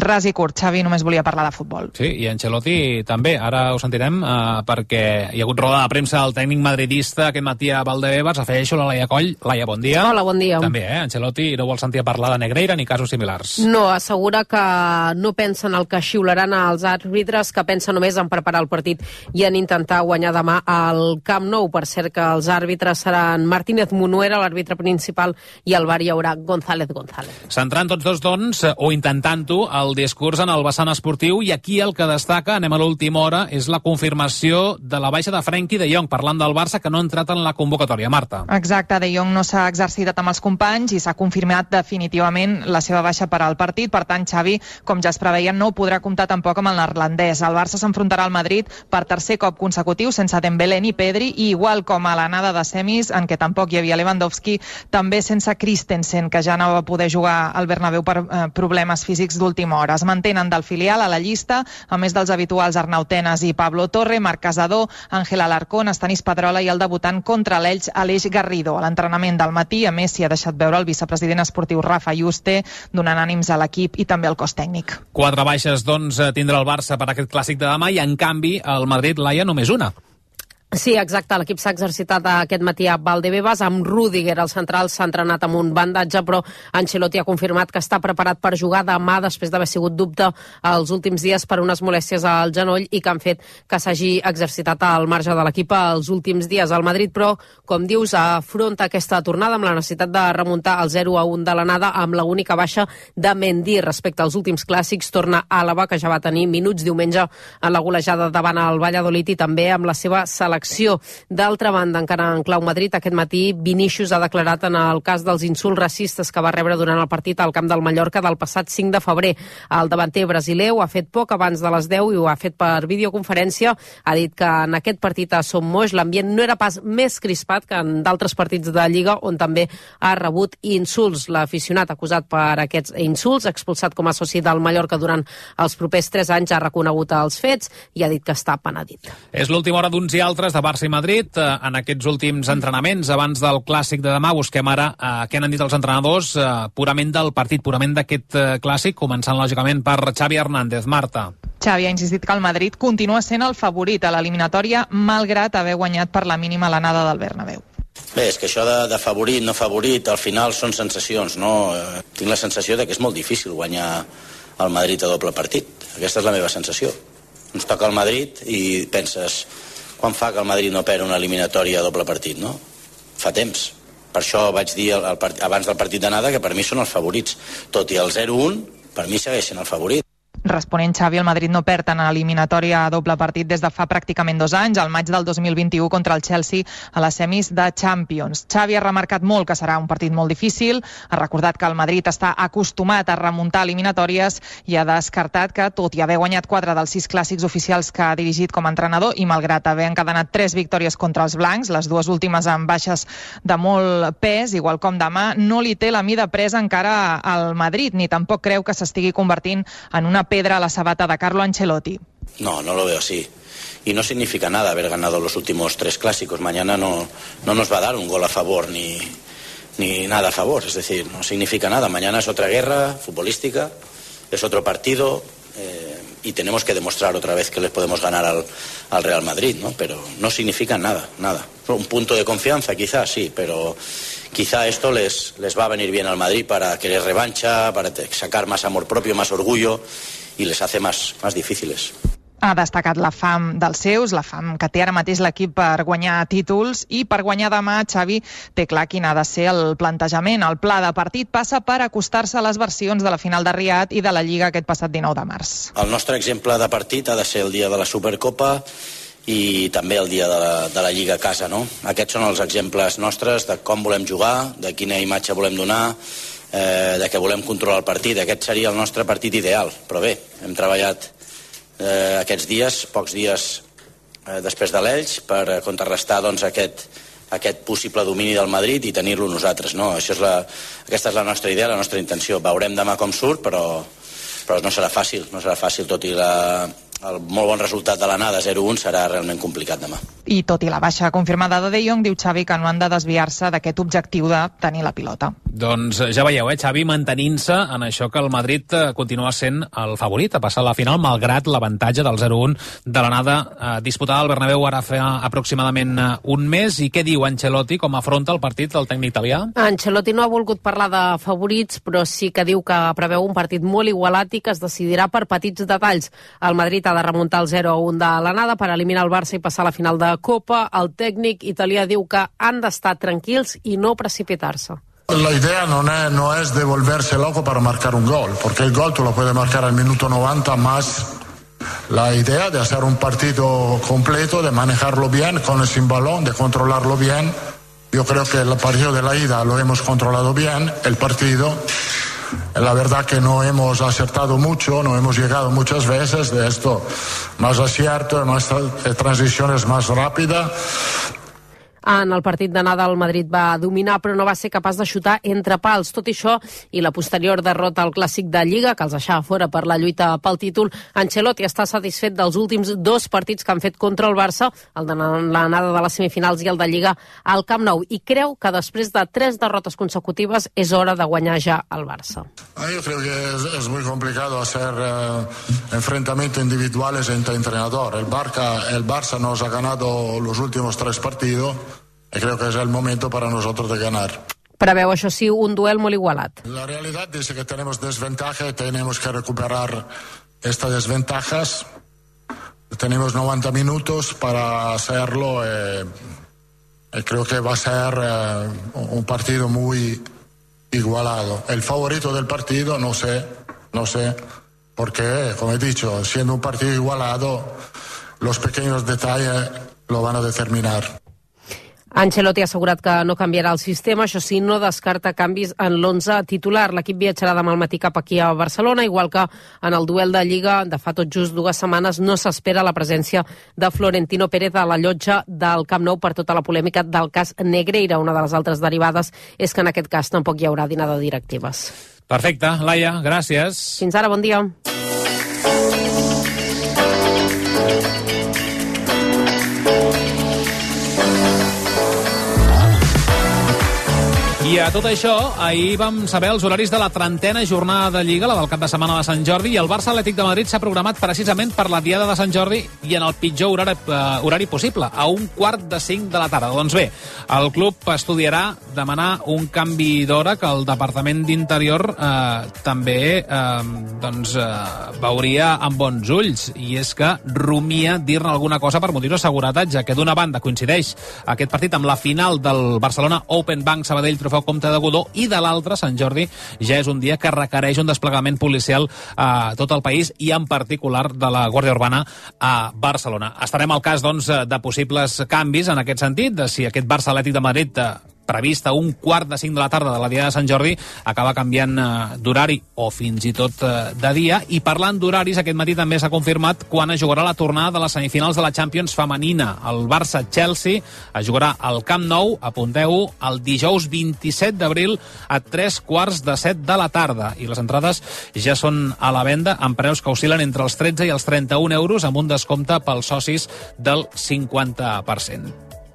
S16: ras i curt. Xavi només volia parlar de futbol.
S4: Sí, i Ancelotti també. Ara ho sentirem eh, perquè hi ha hagut roda de premsa del tècnic madridista aquest matí a Valdebebas. Afegeixo la Laia Coll. Laia, bon dia.
S12: Hola, bon dia.
S4: També, eh? Ancelotti no vol sentir a parlar de Negreira ni casos similars.
S12: No, assegura que no pensa en el que xiularan els àrbitres, que pensa només en preparar el partit i en intentar guanyar demà al Camp Nou. Per cert, que els àrbitres seran Martínez Munuera, l'àrbitre principal, i al bar hi haurà González González.
S4: Centrant tots dos, doncs, o intentant-ho, el discurs en el vessant esportiu, i aquí el que destaca, anem a l'última hora, és la confirmació de la baixa de Frenkie de Jong, parlant del Barça, que no ha entrat en la convocatòria. Marta.
S16: Exacte, de Jong no s'ha exercitat amb els companys i s'ha confirmat definitivament la seva baixa per al partit. Per tant, Xavi, com ja es preveia, no podrà comptar tampoc amb el neerlandès. El Barça s'enfrontarà al Madrid per tercer cop consecutiu sense Dembélé ni Pedri, i igual com a l'anada de semis, en què tampoc hi havia Lewandowski, també sense Christensen, que ja no va poder jugar al Bernabéu per eh, problemes físics d'última hora. Es mantenen del filial a la llista, a més dels habituals Arnau Tenas i Pablo Torre, Marc Casador, Ángel Alarcón, Estanis Pedrola i el debutant contra l'Elx, Aleix Garrido. A l'entrenament del matí, a més, s'hi ha deixat veure el vicepresident esportiu Rafa Yuste, donant ànims a l'equip i també al cos tècnic.
S4: Quatre baixes, doncs, tindrà el Barça per aquest clàssic de demà, i en canvi el Madrid, Laia, només una.
S12: Sí, exacte. L'equip s'ha exercitat aquest matí a Valdebebas amb Rüdiger. El central s'ha entrenat amb un bandatge, però Ancelotti ha confirmat que està preparat per jugar demà després d'haver sigut dubte els últims dies per unes molèsties al genoll i que han fet que s'hagi exercitat al marge de l'equip els últims dies. El Madrid, però, com dius, afronta aquesta tornada amb la necessitat de remuntar el zero a un de l'anada, amb l'única baixa de Mendy. Respecte als últims clàssics, torna Àlava, que ja va tenir minuts diumenge en la golejada davant el Valladolid, i també amb la seva selecció. D'altra banda, encara en clau Madrid, aquest matí Vinícius ha declarat en el cas dels insults racistes que va rebre durant el partit al camp del Mallorca del passat cinc de febrer. El davanter brasiler ho ha fet poc abans de les deu i ho ha fet per videoconferència. Ha dit que en aquest partit a Son Moix l'ambient no era pas més crispat que en d'altres partits de Lliga, on també ha rebut insults. L'aficionat acusat per aquests insults, expulsat com a soci del Mallorca durant els propers tres anys, ha reconegut els fets i ha dit que està penedit.
S4: És l'última hora d'uns i altres de Barça i Madrid. En aquests últims entrenaments, abans del clàssic de demà, busquem ara eh, què han dit els entrenadors eh, purament del partit, purament d'aquest eh, clàssic, començant lògicament per Xavi Hernández. Marta.
S16: Xavi ha insistit que el Madrid continua sent el favorit a l'eliminatòria, malgrat haver guanyat per la mínima l'anada del Bernabéu.
S17: Bé, és que això de, de favorit, no favorit, al final són sensacions, no? Eh, tinc la sensació de que és molt difícil guanyar el Madrid a doble partit. Aquesta és la meva sensació. Ens toca el Madrid i penses, quan fa que el Madrid no perd una eliminatòria a doble partit, no? Fa temps. Per això vaig dir el, el part, abans del partit d'anada que per mi són els favorits. Tot i el zero a un, per mi segueix sent el favorit.
S16: Responent Xavi, el Madrid no perd en eliminatòria a doble partit des de fa pràcticament dos anys, al maig del dos mil vint-i-u contra el Chelsea a les semis de Champions. Xavi ha remarcat molt que serà un partit molt difícil, ha recordat que el Madrid està acostumat a remuntar eliminatòries i ha descartat que, tot i haver guanyat quatre dels sis clàssics oficials que ha dirigit com a entrenador i malgrat haver encadenat tres victòries contra els blancs, les dues últimes amb baixes de molt pes, igual com demà, no li té la mida presa encara al Madrid, ni tampoc creu que s'estigui convertint en una pedra a la sabata de Carlo Ancelotti.
S17: No, no lo veo así. Y no significa nada haber ganado los últimos tres clásicos. Mañana no, no nos va a dar un gol a favor ni, ni nada a favor. Es decir, no significa nada. Mañana es otra guerra futbolística, es otro partido eh, y tenemos que demostrar otra vez que les podemos ganar al, al Real Madrid, ¿no? Pero no significa nada, nada. Un punto de confianza quizás, sí, pero quizá esto les, les va a venir bien al Madrid para querer revancha, para sacar más amor propio, más orgullo, y les hace más, más difíciles.
S16: Ha destacat la fam dels seus, la fam que té ara mateix l'equip per guanyar títols, i per guanyar demà Xavi té clar quin ha de ser el plantejament. El pla de partit passa per acostar-se a les versions de la final de Riad i de la Lliga aquest passat dinou de març.
S17: El nostre exemple de partit ha de ser el dia de la Supercopa i també el dia de la, de la Lliga a casa, no? Aquests són els exemples nostres de com volem jugar, de quina imatge volem donar, eh, de que volem controlar el partit. Aquest seria el nostre partit ideal, però bé, hem treballat eh, aquests dies, pocs dies eh, després de l'Elx, per contrarrestar doncs, aquest, aquest possible domini del Madrid i tenir-lo nosaltres, no? Això és la, aquesta és la nostra idea, la nostra intenció. Veurem demà com surt, però, però no serà fàcil, no serà fàcil, tot i la el molt bon resultat de l'anada zero un serà realment complicat demà.
S16: I tot i la baixa confirmada de De Jong, diu Xavi que no han de desviar-se d'aquest objectiu de tenir la pilota.
S4: Doncs ja veieu, eh, Xavi mantenint-se en això que el Madrid continua sent el favorit a passar a la final, malgrat l'avantatge del zero un de l'anada eh, disputada al Bernabéu ara fa aproximadament un mes. I què diu Ancelotti, com afronta el partit del tècnic italià?
S12: Ancelotti no ha volgut parlar de favorits, però sí que diu que preveu un partit molt igualat i que es decidirà per petits detalls. El Madrid ha de remuntar el zero a un de l'anada per eliminar el Barça i passar a la final de Copa. El tècnic italià diu que han d'estar tranquils i no precipitar-se.
S18: La idea no es, no es de volverse loco para marcar un gol, porque el gol tú lo puedes marcar al minuto noventa, más la idea de hacer un partido completo, de manejarlo bien, con y sin balón, de controlarlo bien. Yo creo que el partido de la ida lo hemos controlado bien, el partido. La verdad que no hemos acertado mucho, no hemos llegado muchas veces, de esto más acierto, más transiciones más rápidas.
S12: En el partit d'anada el Madrid va dominar però no va ser capaç de xutar entre pals. Tot això i la posterior derrota al Clàssic de Lliga, que els deixava fora per la lluita pel títol, Ancelotti està satisfet dels últims dos partits que han fet contra el Barça, el de l'anada de les semifinals i el de Lliga al Camp Nou, i creu que després de tres derrotes consecutives és hora de guanyar ja el Barça.
S18: Yo creo que es, es muy complicado hacer eh, enfrentamientos individuales entre entrenador. El Barça, el Barça nos ha ganado los últimos tres partidos. Y creo que es el momento para nosotros de ganar.
S12: Preveu, això sí, un duel molt igualat.
S18: La realidad dice que tenemos desventaja y tenemos que recuperar estas desventajas. Tenemos noventa minutos para hacerlo. Eh, y creo que va a ser eh, un partido muy igualado. El favorito del partido, no sé, no sé, porque, como he dicho, siendo un partido igualado, los pequeños detalles lo van a determinar.
S12: Ancelotti ha assegurat que no canviarà el sistema, això sí, no descarta canvis en l'onze titular. L'equip viatjarà demà al matí cap aquí a Barcelona, igual que en el duel de Lliga de fa tot just dues setmanes no s'espera la presència de Florentino Pérez a la llotja del Camp Nou per tota la polèmica del cas Negreira. Una de les altres derivades és que en aquest cas tampoc hi haurà dinar de directives.
S4: Perfecte, Laia, gràcies.
S12: Fins ara, bon dia.
S4: I a tot això, ahir vam saber els horaris de la trentena jornada de Lliga, la del cap de setmana de Sant Jordi, i el Barça Atlètic de Madrid s'ha programat precisament per la diada de Sant Jordi i en el pitjor horari, uh, horari possible, a un quart de cinc de la tarda. Doncs bé, el club estudiarà demanar un canvi d'hora que el Departament d'Interior eh, també eh, doncs, eh, veuria amb bons ulls, i és que rumia dir-ne alguna cosa per motius de seguretat, ja que d'una banda coincideix aquest partit amb la final del Barcelona Open Bank Sabadell Trofeu Comte de Godó, i de l'altre, Sant Jordi, ja és un dia que requereix un desplegament policial a tot el país i en particular de la Guàrdia Urbana a Barcelona. Estarem al cas, doncs, de possibles canvis en aquest sentit, de si aquest Barça Atlètic de Madrid previst a un quart de cinc de la tarda de la dia de Sant Jordi acaba canviant eh, d'horari o fins i tot eh, de dia. I parlant d'horaris, aquest matí també s'ha confirmat quan es jugarà la tornada de les semifinals de la Champions femenina. El Barça-Chelsea es jugarà al Camp Nou, apunteu, el dijous vint-i-set d'abril a tres quarts de set de la tarda. I les entrades ja són a la venda amb preus que oscil·len entre els tretze i els trenta-un euros, amb un descompte pels socis del cinquanta per cent.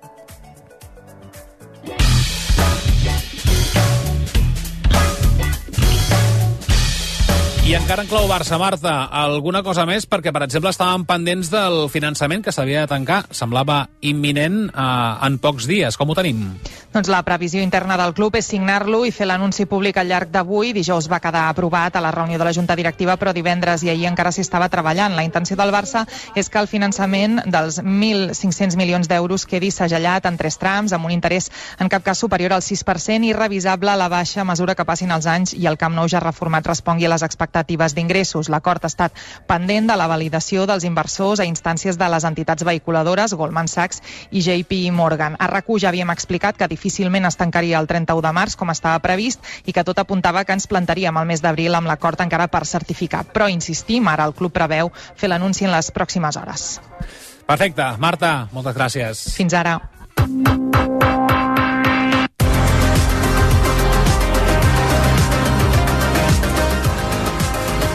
S4: I encara en clau Barça, Marta, alguna cosa més? Perquè, per exemple, estàvem pendents del finançament que s'havia de tancar. Semblava imminent eh, en pocs dies. Com ho tenim?
S16: Doncs la previsió interna del club és signar-lo i fer l'anunci públic al llarg d'avui. Dijous va quedar aprovat a la reunió de la Junta Directiva, però divendres i ahir encara s'hi estava treballant. La intenció del Barça és que el finançament dels mil cinc-cents milions d'euros quedi segellat en tres trams, amb un interès en cap cas superior al sis per cent i revisable a la baixa a mesura que passin els anys i el Camp Nou ja reformat respongui a les expectatives d'ingressos. L'acord ha estat pendent de la validació dels inversors a instàncies de les entitats vehiculadores Goldman Sachs i J P Morgan. A RAC u ja havíem explicat que difícilment es tancaria el trenta-u de març, com estava previst, i que tot apuntava que ens plantaríem al mes d'abril amb l'acord encara per certificar. Però insistim, ara el club preveu fer l'anunci en les pròximes hores.
S4: Perfecte. Marta, moltes gràcies.
S16: Fins ara.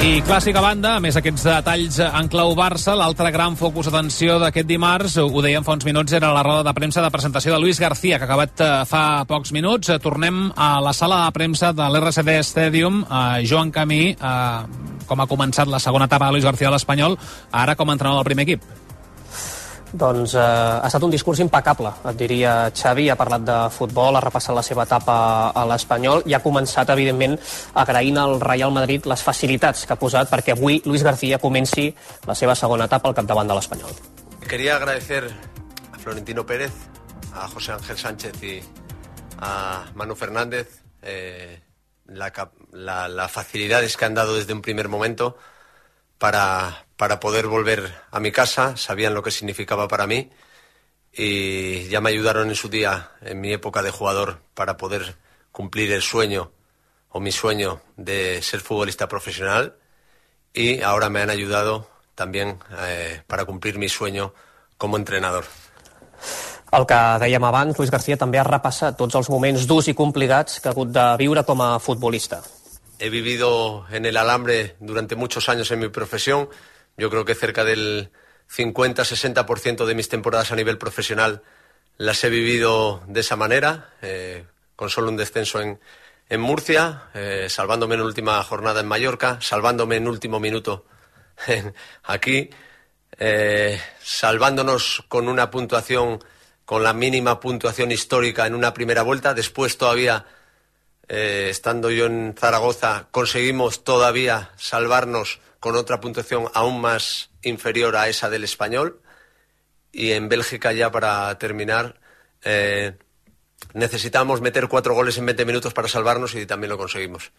S4: I clàssic a banda, a més aquests detalls en clau Barça, l'altre gran focus d'atenció d'aquest dimarts, ho dèiem fa uns minuts, era la roda de premsa de presentació de Luis García, que ha acabat fa pocs minuts. Tornem a la sala de premsa de l'R C D Stadium. Uh, Joan Camí, uh, com ha començat la segona etapa de Luis García a l'Espanyol, ara com a entrenador del primer equip?
S5: Doncs eh, ha estat un discurs impecable, et diria Xavi. Ha parlat de futbol, ha repassat la seva etapa a l'Espanyol i ha començat, evidentment, agraint al Real Madrid les facilitats que ha posat perquè avui Luis García comenci la seva segona etapa al capdavant de l'Espanyol.
S14: Quería agradecer a Florentino Pérez, a José Ángel Sánchez y a Manu Fernández eh, la, la, las facilidades que han dado desde un primer momento para, para poder volver a mi casa. Sabían lo que significaba para mí y ya me ayudaron en su día, en mi época de jugador, para poder cumplir el sueño o mi sueño de ser futbolista profesional, y ahora me han ayudado también eh, para cumplir mi sueño como entrenador.
S5: El que dèiem abans, Luis García també ha repassat tots els moments durs i complicats que ha hagut de viure com a futbolista.
S14: He vivido en el alambre durante muchos años en mi profesión. Yo creo que cerca del cincuenta a sesenta por ciento de mis temporadas a nivel profesional las he vivido de esa manera, eh, con solo un descenso en, en Murcia, eh, salvándome en última jornada en Mallorca, salvándome en último minuto en, aquí, eh, salvándonos con una puntuación, con la mínima puntuación histórica en una primera vuelta. Después todavía, eh, estando yo en Zaragoza, conseguimos todavía salvarnos con otra puntuación aún más inferior a esa del Español. Y en Bélgica, ya para terminar, eh, necesitábamos meter cuatro goles en veinte minutos para salvarnos y también lo conseguimos.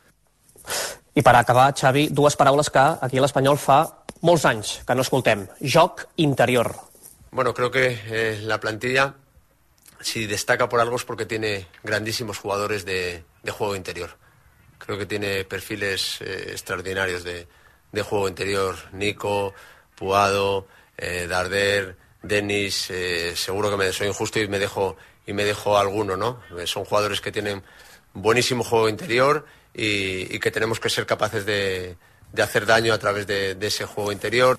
S5: I per acabar, Xavi, dues paraules que aquí a l'Espanyol fa molts anys que no escoltem. Joc interior.
S14: Bueno, creo que eh, la plantilla, si destaca por algo, es porque tiene grandísimos jugadores de, de juego interior. Creo que tiene perfiles eh, extraordinarios de, de juego interior. Nico, Puado, eh, Darder, Denis, eh, seguro que me soy injusto y me dejo y me dejo alguno, ¿no? Eh, son jugadores que tienen buenísimo juego interior y, y que tenemos que ser capaces de, de hacer daño a través de, de ese juego interior.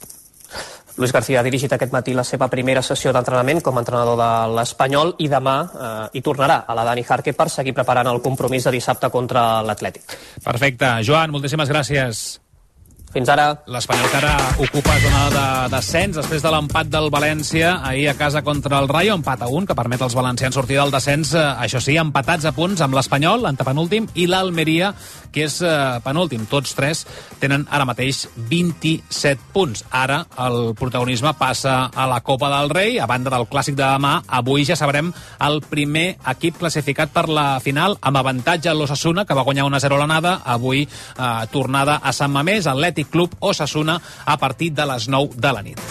S5: Luis García ha dirigit aquest matí la seva primera sessió d'entrenament com a entrenador de l'Espanyol i demà eh, hi tornarà a la Dani Jarque per seguir preparant el compromís de dissabte contra l'Atlètic.
S4: Perfecte. Joan, moltíssimes gràcies.
S5: Fins ara.
S4: L'Espanyol que ara ocupa zona de descens després de l'empat del València ahir a casa contra el Rayo, empat a un, que permet als valencians sortir del descens, eh, això sí, empatats a punts amb l'Espanyol, antepenúltim, i l'Almeria, que és eh, penúltim. Tots tres tenen ara mateix vint-i-set punts. Ara el protagonisme passa a la Copa del Rei, a banda del clàssic de demà. Avui ja sabrem el primer equip classificat per la final, amb avantatge a l'Osasuna, que va guanyar un a zero a l'anada. Avui eh, tornada a Sant Mamés, Atlètic Club Osasuna, a partir de les nou de la nit.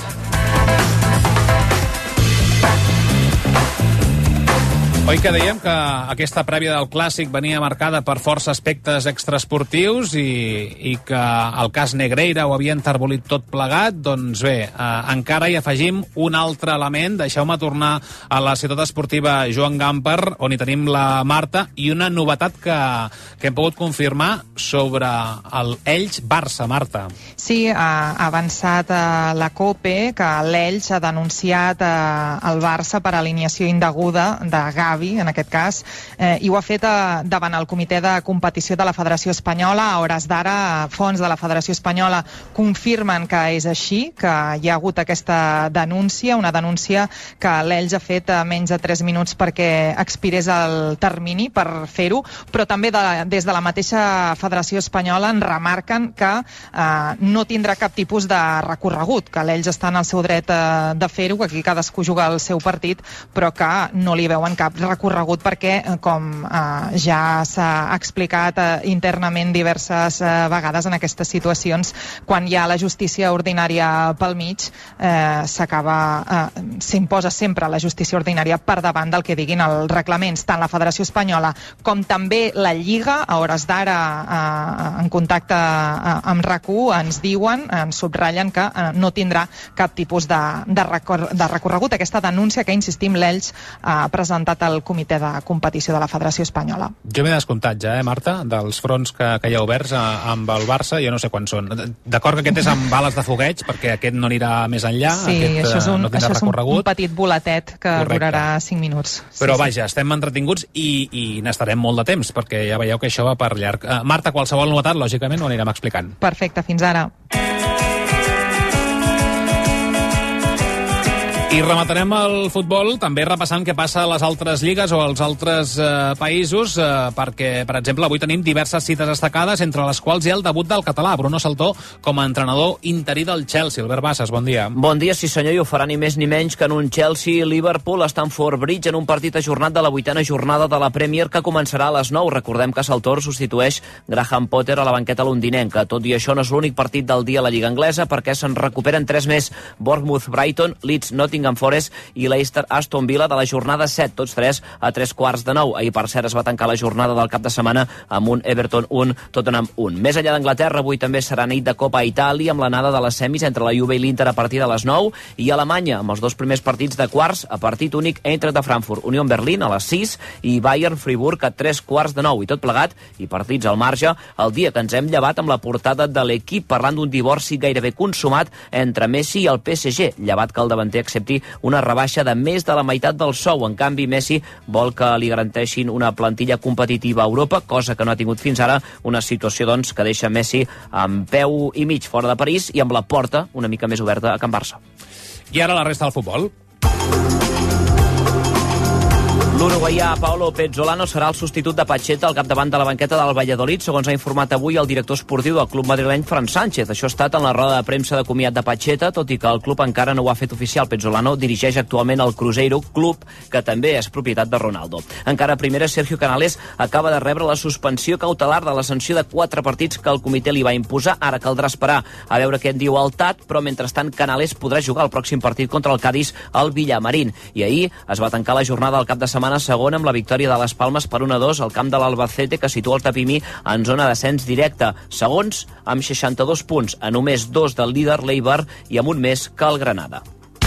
S4: Oi que dèiem que aquesta prèvia del Clàssic venia marcada per forts aspectes extraesportius i, i que el cas Negreira ho havia enterbolit tot plegat? Doncs bé, eh, encara hi afegim un altre element. Deixeu-me tornar a la ciutat esportiva Joan Gamper, on hi tenim la Marta, i una novetat que, que hem pogut confirmar sobre el Elx-Barça. Marta.
S16: Sí, ha avançat a la COPE que l'Elx ha denunciat el Barça per alineació indeguda de Gavi, en aquest cas, eh, i ho ha fet eh, davant el comitè de competició de la Federació Espanyola. A hores d'ara, fons de la Federació Espanyola confirmen que és així, que hi ha hagut aquesta denúncia, una denúncia que l'Elx ha fet a menys de tres minuts perquè expirés el termini per fer-ho, però també de, des de la mateixa Federació Espanyola en remarquen que eh, no tindrà cap tipus de recorregut, que l'Elx està en el seu dret eh, de fer-ho, que aquí cadascú juga el seu partit, però que no li veuen cap recorregut perquè, com eh, ja s'ha explicat eh, internament diverses eh, vegades en aquestes situacions, quan hi ha la justícia ordinària pel mig, eh, s'acaba, eh, s'imposa sempre la justícia ordinària per davant del que diguin els reglaments. Tant la Federació Espanyola com també la Lliga, a hores d'ara, eh, en contacte eh, amb RAC u, ens diuen, ens subratllen que eh, no tindrà cap tipus de, de, recor de recorregut. Aquesta denúncia que, insistim, l'Elx ha presentat a el comitè de competició de la Federació Espanyola.
S4: Jo m'he descomptat ja, eh, Marta, dels fronts que, que hi ha oberts a, amb el Barça, jo no sé quants són. D'acord que aquest és amb bales de fogueig, perquè aquest no anirà més enllà,
S16: Sí,
S4: aquest
S16: això és un,
S4: no tindrà
S16: això és un,
S4: recorregut.
S16: un petit boletet que
S4: Correcte.
S16: durarà cinc minuts.
S4: Però
S16: sí,
S4: vaja, estem entretinguts i, i n'estarem molt de temps, perquè ja veieu que això va per llarg. Uh, Marta, qualsevol novetat, lògicament, ho anirem explicant.
S16: Perfecte, fins ara.
S4: I rematarem el futbol també repassant què passa a les altres lligues o als altres eh, països, eh, perquè, per exemple, avui tenim diverses cites destacades, entre les quals hi ha el debut del català, Bruno Saltó, com a entrenador interí del Chelsea. Albert Bassas, bon dia.
S19: Bon dia, sí senyor, i ho farà ni més ni menys que en un Chelsea-Liverpool a Stamford Bridge, en un partit ajornat de la vuitena jornada de la Premier que començarà a les nou. Recordem que Saltó substitueix Graham Potter a la banqueta londinenca. Tot i això no és l'únic partit del dia a la Lliga Anglesa, perquè se'n recuperen tres més: Bournemouth-Brighton, Leeds-Nottingham Forest i Leicester-Aston Villa de la jornada set, tots tres a tres quarts de nou. Ahir, per cert, es va tancar la jornada del cap de setmana amb un Everton un, Tottenham un. Més enllà d'Anglaterra, avui també serà nit de Copa a Itàlia, amb l'anada de les semis entre la Juve i l'Inter a partir de les nou, i Alemanya, amb els dos primers partits de quarts, a partit únic entre de Frankfurt, Unió Berlín a les sis i Bayern-Friburg a tres quarts de nou. I tot plegat, i partits al marge, el dia que ens hem llevat amb la portada de l'Equip parlant d'un divorci gairebé consumat entre Messi i el P S G, llevat que el davanter accepti una rebaixa de més de la meitat del sou. En canvi, Messi vol que li garanteixin una plantilla competitiva a Europa, cosa que no ha tingut fins ara, una situació doncs, que deixa Messi amb peu i mig fora de París i amb la porta una mica més oberta a Can Barça.
S4: I ara la resta del futbol.
S19: L'uruguaià Paolo Pezzolano serà el substitut de Pacheta al capdavant de la banqueta del Valladolid, segons ha informat avui el director esportiu del club madrileny, Fran Sánchez. Això ha estat en la roda de premsa de comiat de Pacheta, tot i que el club encara no ho ha fet oficial. Pezzolano dirigeix actualment el Cruzeiro, club que també és propietat de Ronaldo. Encara a primera, Sergio Canales acaba de rebre la suspensió cautelar de la sanció de quatre partits que el comitè li va imposar. Ara caldrà esperar a veure què en diu el T A T, però mentrestant Canales podrà jugar el pròxim partit contra el Cádiz al Villamarín. I ahir es va tancar la jornada del cap de setmana segona amb la victòria de les Palmes per un a dos al camp de l'Albacete, que situa el Tapimí en zona d'ascens directe. Segons, amb seixanta-dos punts, a només dos del líder l'Eibar i amb un més que el Granada.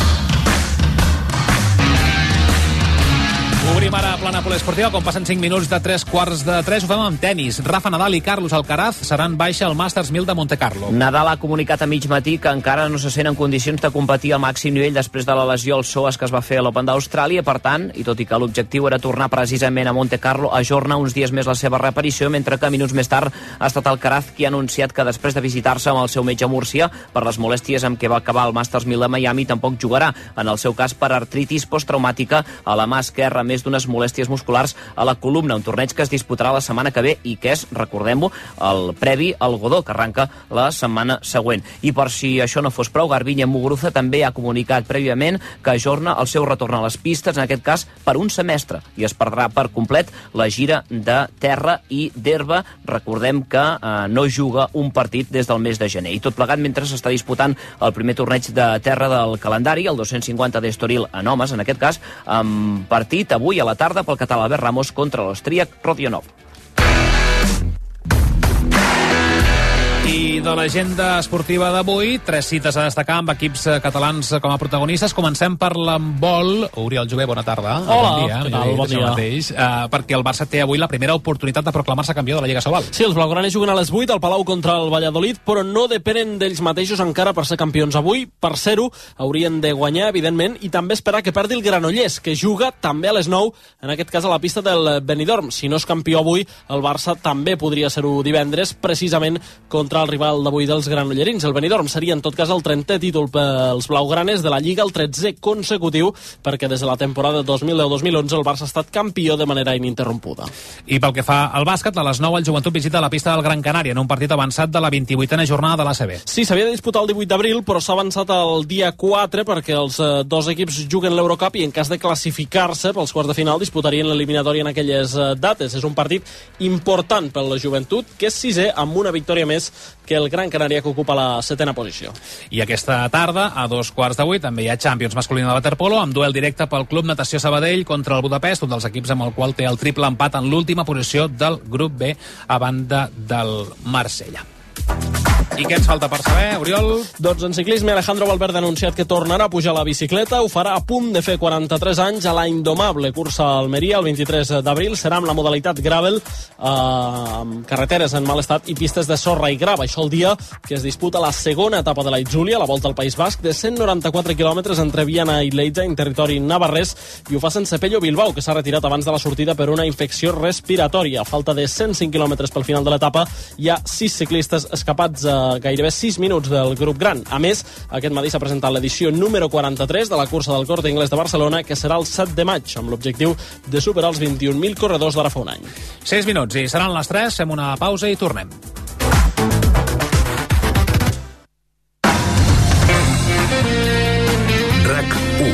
S4: Obrim ara plana poliesportiva, com passen cinc minuts de tres quarts de tres, ho fem amb tenis. Rafa Nadal i Carlos Alcaraz seran baixa al Masters mil de Monte Carlo.
S19: Nadal ha comunicat a mig matí que encara no se sent en condicions de competir al màxim nivell després de la lesió al psoas que es va fer a l'Open d'Austràlia. Per tant, i tot i que l'objectiu era tornar precisament a Monte Carlo, ajorna uns dies més la seva reaparició, mentre que minuts més tard ha estat Alcaraz qui ha anunciat que després de visitar-se amb el seu metge a Múrcia per les molèsties amb què va acabar el Masters mil de Miami, tampoc jugarà. En el seu cas, per artritis posttraumàtica a la mà esquerra, més d'unes molèsties musculars a la columna, un torneig que es disputarà la setmana que ve i que és, recordem-ho, el previ al Godó, que arranca la setmana següent. I per si això no fos prou, Garbiñe Muguruza també ha comunicat prèviament que ajorna el seu retorn a les pistes, en aquest cas per un semestre, i es perdrà per complet la gira de terra i d'herba. Recordem que eh, no juga un partit des del mes de gener. I tot plegat mentre s'està disputant el primer torneig de terra del calendari, el dos-cents cinquanta d'Estoril en homes, en aquest cas, amb partit avui a la tarda pel català Albert Ramos contra l'Austríac Rodionov.
S4: I de l'agenda esportiva d'avui, tres cites a destacar amb equips catalans com a protagonistes. Comencem per l'handbol. Oriol Jové, bona tarda.
S20: Hola,
S4: bon dia.
S20: què tal? Bon dia.
S4: Mateix, uh, perquè el Barça té avui la primera oportunitat de proclamar-se campió de la Lliga Sobal.
S20: Sí, els blaugranes juguen a les vuit al Palau contra el Valladolid, però no depenen d'ells mateixos encara per ser campions avui. Per ser-ho, haurien de guanyar, evidentment, i també esperar que perdi el Granollers, que juga també a les nou, en aquest cas a la pista del Benidorm. Si no és campió avui, el Barça també podria ser-ho divendres, precisament contra el rival d'avui dels granollerins. El Benidorm seria en tot cas el trentè títol pels blaugranes de la Lliga, el tretzè consecutiu, perquè des de la temporada dos mil deu dos mil onze el Barça ha estat campió de manera ininterrompuda.
S4: I pel que fa al bàsquet, a les nou el Joventut visita la pista del Gran Canària en un partit avançat de la vint-i-vuitena jornada de l'A C B.
S20: Sí, s'havia de disputar el divuit d'abril, però s'ha avançat al dia quatre perquè els eh, dos equips juguen l'Eurocup i en cas de classificar-se pels quarts de final disputarien l'eliminatòria en aquelles eh, dates. És un partit important per la Joventut, que és sisè amb una victòria més que el Gran Canària, que ocupa la setena posició.
S4: I aquesta tarda, a dos quarts de vuit, també hi ha Champions masculina de waterpolo, amb duel directe pel Club Natació Sabadell contra el Budapest, un dels equips amb el qual té el triple empat en l'última posició del grup B a banda del Marsella. I què ens falta per saber, Oriol?
S20: Doncs en ciclisme, Alejandro Valverde ha anunciat que tornarà a pujar a la bicicleta. Ho farà a punt de fer quaranta-tres anys a la indomable cursa a Almeria el vint-i-tres d'abril. Serà amb la modalitat gravel, eh, amb carreteres en mal estat i pistes de sorra i grava. Això el dia que es disputa la segona etapa de la Itzulia, la Volta al País Basc, de cent noranta-quatre quilòmetres entre Viana i Leida, en territori navarrès, i ho fa sense Pello Bilbao, que s'ha retirat abans de la sortida per una infecció respiratòria. A falta de cent cinc quilòmetres pel final de l'etapa, hi ha sis ciclistes escapats a gairebé sis minuts del grup gran. A més, aquest matí s'ha presentat l'edició número quaranta-tres de la cursa del Corte Inglés de Barcelona, que serà el set de maig, amb l'objectiu de superar els vint-i-un mil corredors d'ara fa un any.
S4: sis minuts i seran les tres, fem una pausa i tornem.
S27: RAC u.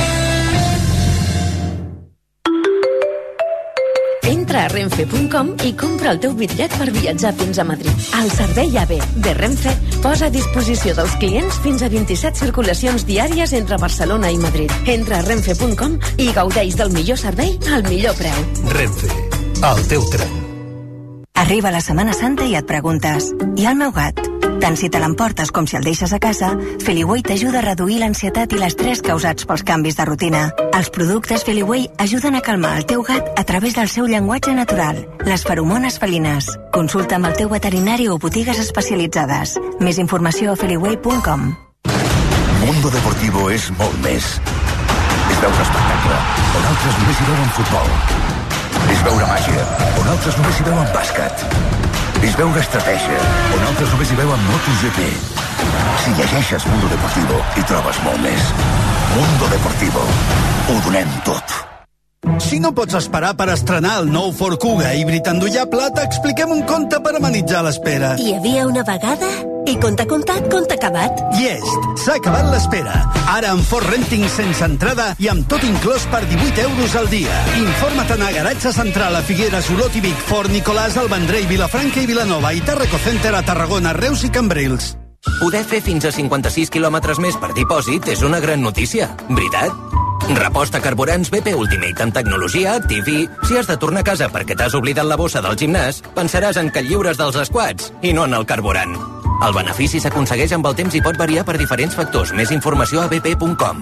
S1: Entra a renfe punt com i compra el teu bitllet per viatjar fins a Madrid. El servei A V de Renfe posa a disposició dels clients fins a vint-i-set circulacions diàries entre Barcelona i Madrid. Entra a renfe punt com i gaudeix del millor servei al millor preu.
S27: Renfe, el teu tren.
S21: Arriba la Setmana Santa i et preguntes: i el meu gat? Tant si te l'emportes com si el deixes a casa, Feliway t'ajuda a reduir l'ansietat i l'estrès causats pels canvis de rutina. Els productes Feliway ajuden a calmar el teu gat a través del seu llenguatge natural, les feromones felines. Consulta amb el teu veterinari o botigues especialitzades. Més informació a feliway punt com.
S27: Mundo Deportivo és molt més. És veure espectacle, on altres només hi veuen futbol. És veure màgia, on altres només hi veuen bàsquet. És veure estratègia, on altres només hi veuen MotoGP. Si llegeixes Mundo Deportivo, hi trobes molt més. Mundo Deportivo. Ho donem tot.
S22: Si no pots esperar per estrenar el nou Ford Kuga híbrid endollable, t'expliquem un conte per amenitzar l'espera.
S1: Hi havia una vegada i conte contat, conte acabat.
S22: Llest, s'ha acabat l'espera. Ara amb Ford Renting sense entrada i amb tot inclòs per divuit euros al dia. Informa't a Garatge Central a Figueres, Olot i Vic, Fort Nicolàs, El Vendrell, Vilafranca i Vilanova i Tarraco Center a Tarragona, Reus i Cambrils.
S23: Poder fer fins a cinquanta-sis quilòmetres més per dipòsit és una gran notícia, veritat? Reposta carburants B P Ultimate amb tecnologia Active. Si has de tornar a casa perquè t'has oblidat la bossa del gimnàs, pensaràs en que et lliures dels squats i no en el carburant. El benefici s'aconsegueix amb el temps i pot variar per diferents factors. Més informació a b p punt com.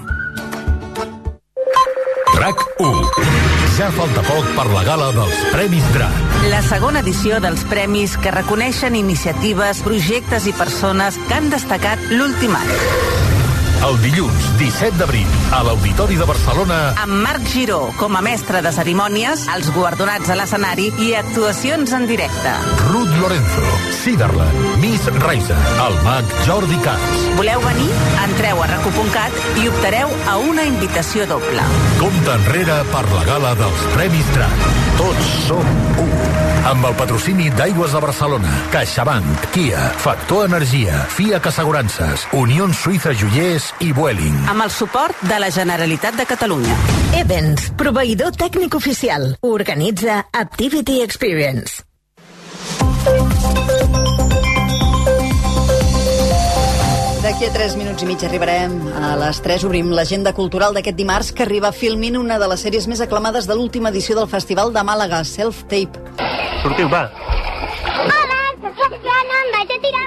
S9: RAC u. Ja falta poc per la gala dels Premis DRAC.
S24: La segona edició dels premis que reconeixen iniciatives, projectes i persones que han destacat l'últim any.
S9: El dilluns disset d'abril, a l'Auditori de Barcelona,
S24: Amb Marc Giró com a mestre de cerimònies, els guardonats a l'escenari i actuacions en directe.
S9: Ruth Lorenzo, Siderland, Miss Raisa, el mag Jordi Camps.
S24: Voleu venir? Entreu a rac u punt cat i optareu a una invitació doble.
S9: Compte enrere per la gala dels Premis DRAC. Tots som u. Amb el patrocini d'Aigües de Barcelona, CaixaBank, Kia, Factor Energia, FIAC Assegurances, Unió Suïssa Joiers i Vueling.
S24: Amb el suport de la Generalitat de Catalunya.
S1: Evans, proveïdor tècnic oficial. Organitza Activity Experience.
S2: D'aquí a tres minuts i mig arribarem a les tres. Obrim l'agenda cultural d'aquest dimarts, que arriba a Filmin, una de les sèries més aclamades de l'última edició del Festival de Màlaga, Self Tape.
S25: Sortiu, va.
S26: Hola, soc Joana, em vaig a tirar...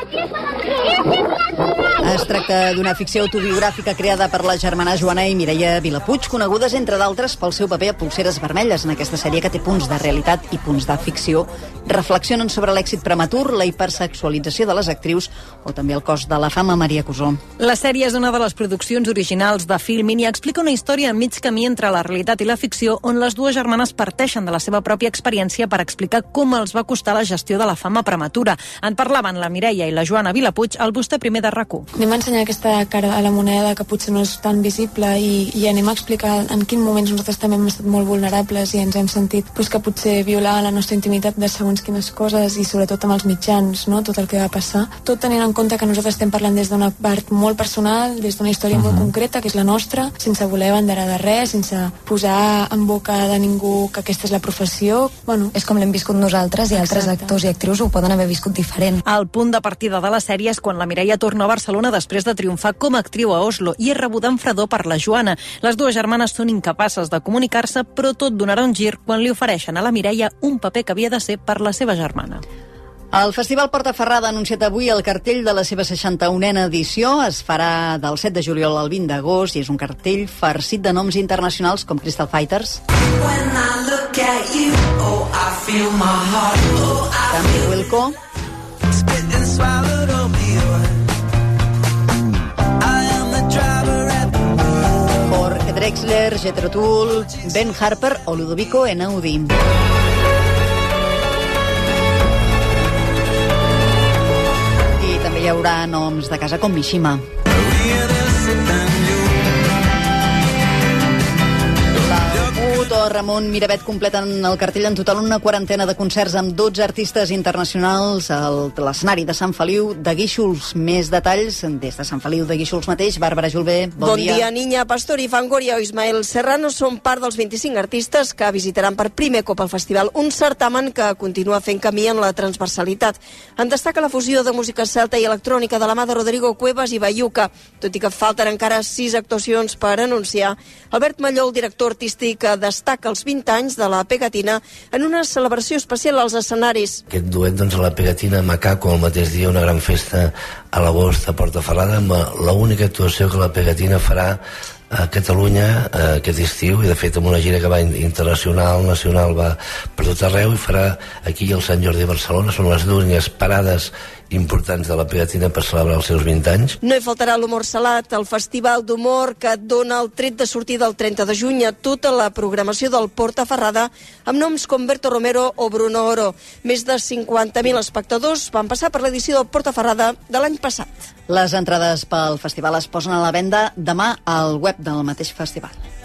S2: Es tracta d'una ficció autobiogràfica creada per la germana Joana i Mireia Vilapuig, conegudes, entre d'altres, pel seu paper a Polseres Vermelles, en aquesta sèrie que té punts de realitat i punts de ficció. Reflexionen sobre l'èxit prematur, la hipersexualització de les actrius o també el cost de la fama. Maria Cusó.
S28: La sèrie és una de les produccions originals de Filmin i explica una història a mig camí entre la realitat i la ficció, on les dues germanes parteixen de la seva pròpia experiència per explicar com els va costar la gestió de la fama prematura. En parlaven la Mireia i la Joana Vilapuig al Vostè Primer de RAC u.
S29: Anem a ensenyar aquesta cara a la moneda que potser no és tan visible i, i anem a explicar en quin moments nosaltres també hem estat molt vulnerables i ens hem sentit pues, que potser violar la nostra intimitat de segons quines coses i sobretot amb els mitjans, no? Tot el que va passar. Tot tenint en compte que nosaltres estem parlant des d'una part molt personal, des d'una història uh-huh. molt concreta, que és la nostra, sense voler banderar de res, sense posar en boca de ningú que aquesta és la professió. Bueno,
S28: és com l'hem viscut nosaltres i altres Exacte. actors i actrius ho poden haver viscut diferent. El punt de partida de la sèrie és quan la Mireia torna a Barcelona després de triomfar com a actriu a Oslo i és rebuda amb fredor per la Joana. Les dues germanes són incapaces de comunicar-se, però tot donarà un gir quan li ofereixen a la Mireia un paper que havia de ser per la seva germana.
S2: El Festival Portaferrada ha anunciat avui el cartell de la seva seixanta-unena edició. Es farà del set de juliol al vint d'agost i és un cartell farcit de noms internacionals com Crystal Fighters. You, oh, oh, també Wilco. Jorge Drexler, Jethro Tull, Ben Harper o Ludovico Einaudi. També hi haurà noms de casa com Mishima. L'Agut o Ramon Miravet completen el cartell en total una quarantena de concerts amb dotze artistes internacionals a l'escenari de Sant Feliu de Guíxols. Més detalls des de Sant Feliu de Guíxols mateix. Bàrbara Julbé, bon,
S3: bon
S2: dia.
S3: Bon dia, Niña Pastori, Fangoria o Ismael Serrano són part dels vint-i-cinc artistes que visitaran per primer cop el festival, un certamen que continua fent camí en la transversalitat. En destaca la fusió de música celta i electrònica de la mà de Rodrigo Cuevas i Bayuca, tot i que falten encara sis actuacions per anunciar. Albert Malló, el director artístic, destaca els vint anys de la Pegatina en una celebració especial als escenaris.
S6: Aquest duet, doncs, a la Pegatina, Macaco, el mateix dia, una gran festa a l'agost a Portaferrada, amb l'única actuació que la Pegatina farà a Catalunya eh, aquest estiu, i de fet amb una gira que va internacional, nacional, va per tot arreu, i farà aquí al Sant Jordi de Barcelona. Són les dues parades importants de la Pegatina per celebrar els seus vint anys.
S3: No hi faltarà l'humor salat, el festival d'humor que dona el tret de sortida el trenta de juny a tota la programació del Portaferrada, amb noms com Berto Romero o Bruno Oro. Més de cinquanta mil espectadors van passar per l'edició del Portaferrada de l'any passat.
S2: Les entrades pel festival es posen a la venda demà al web del mateix festival.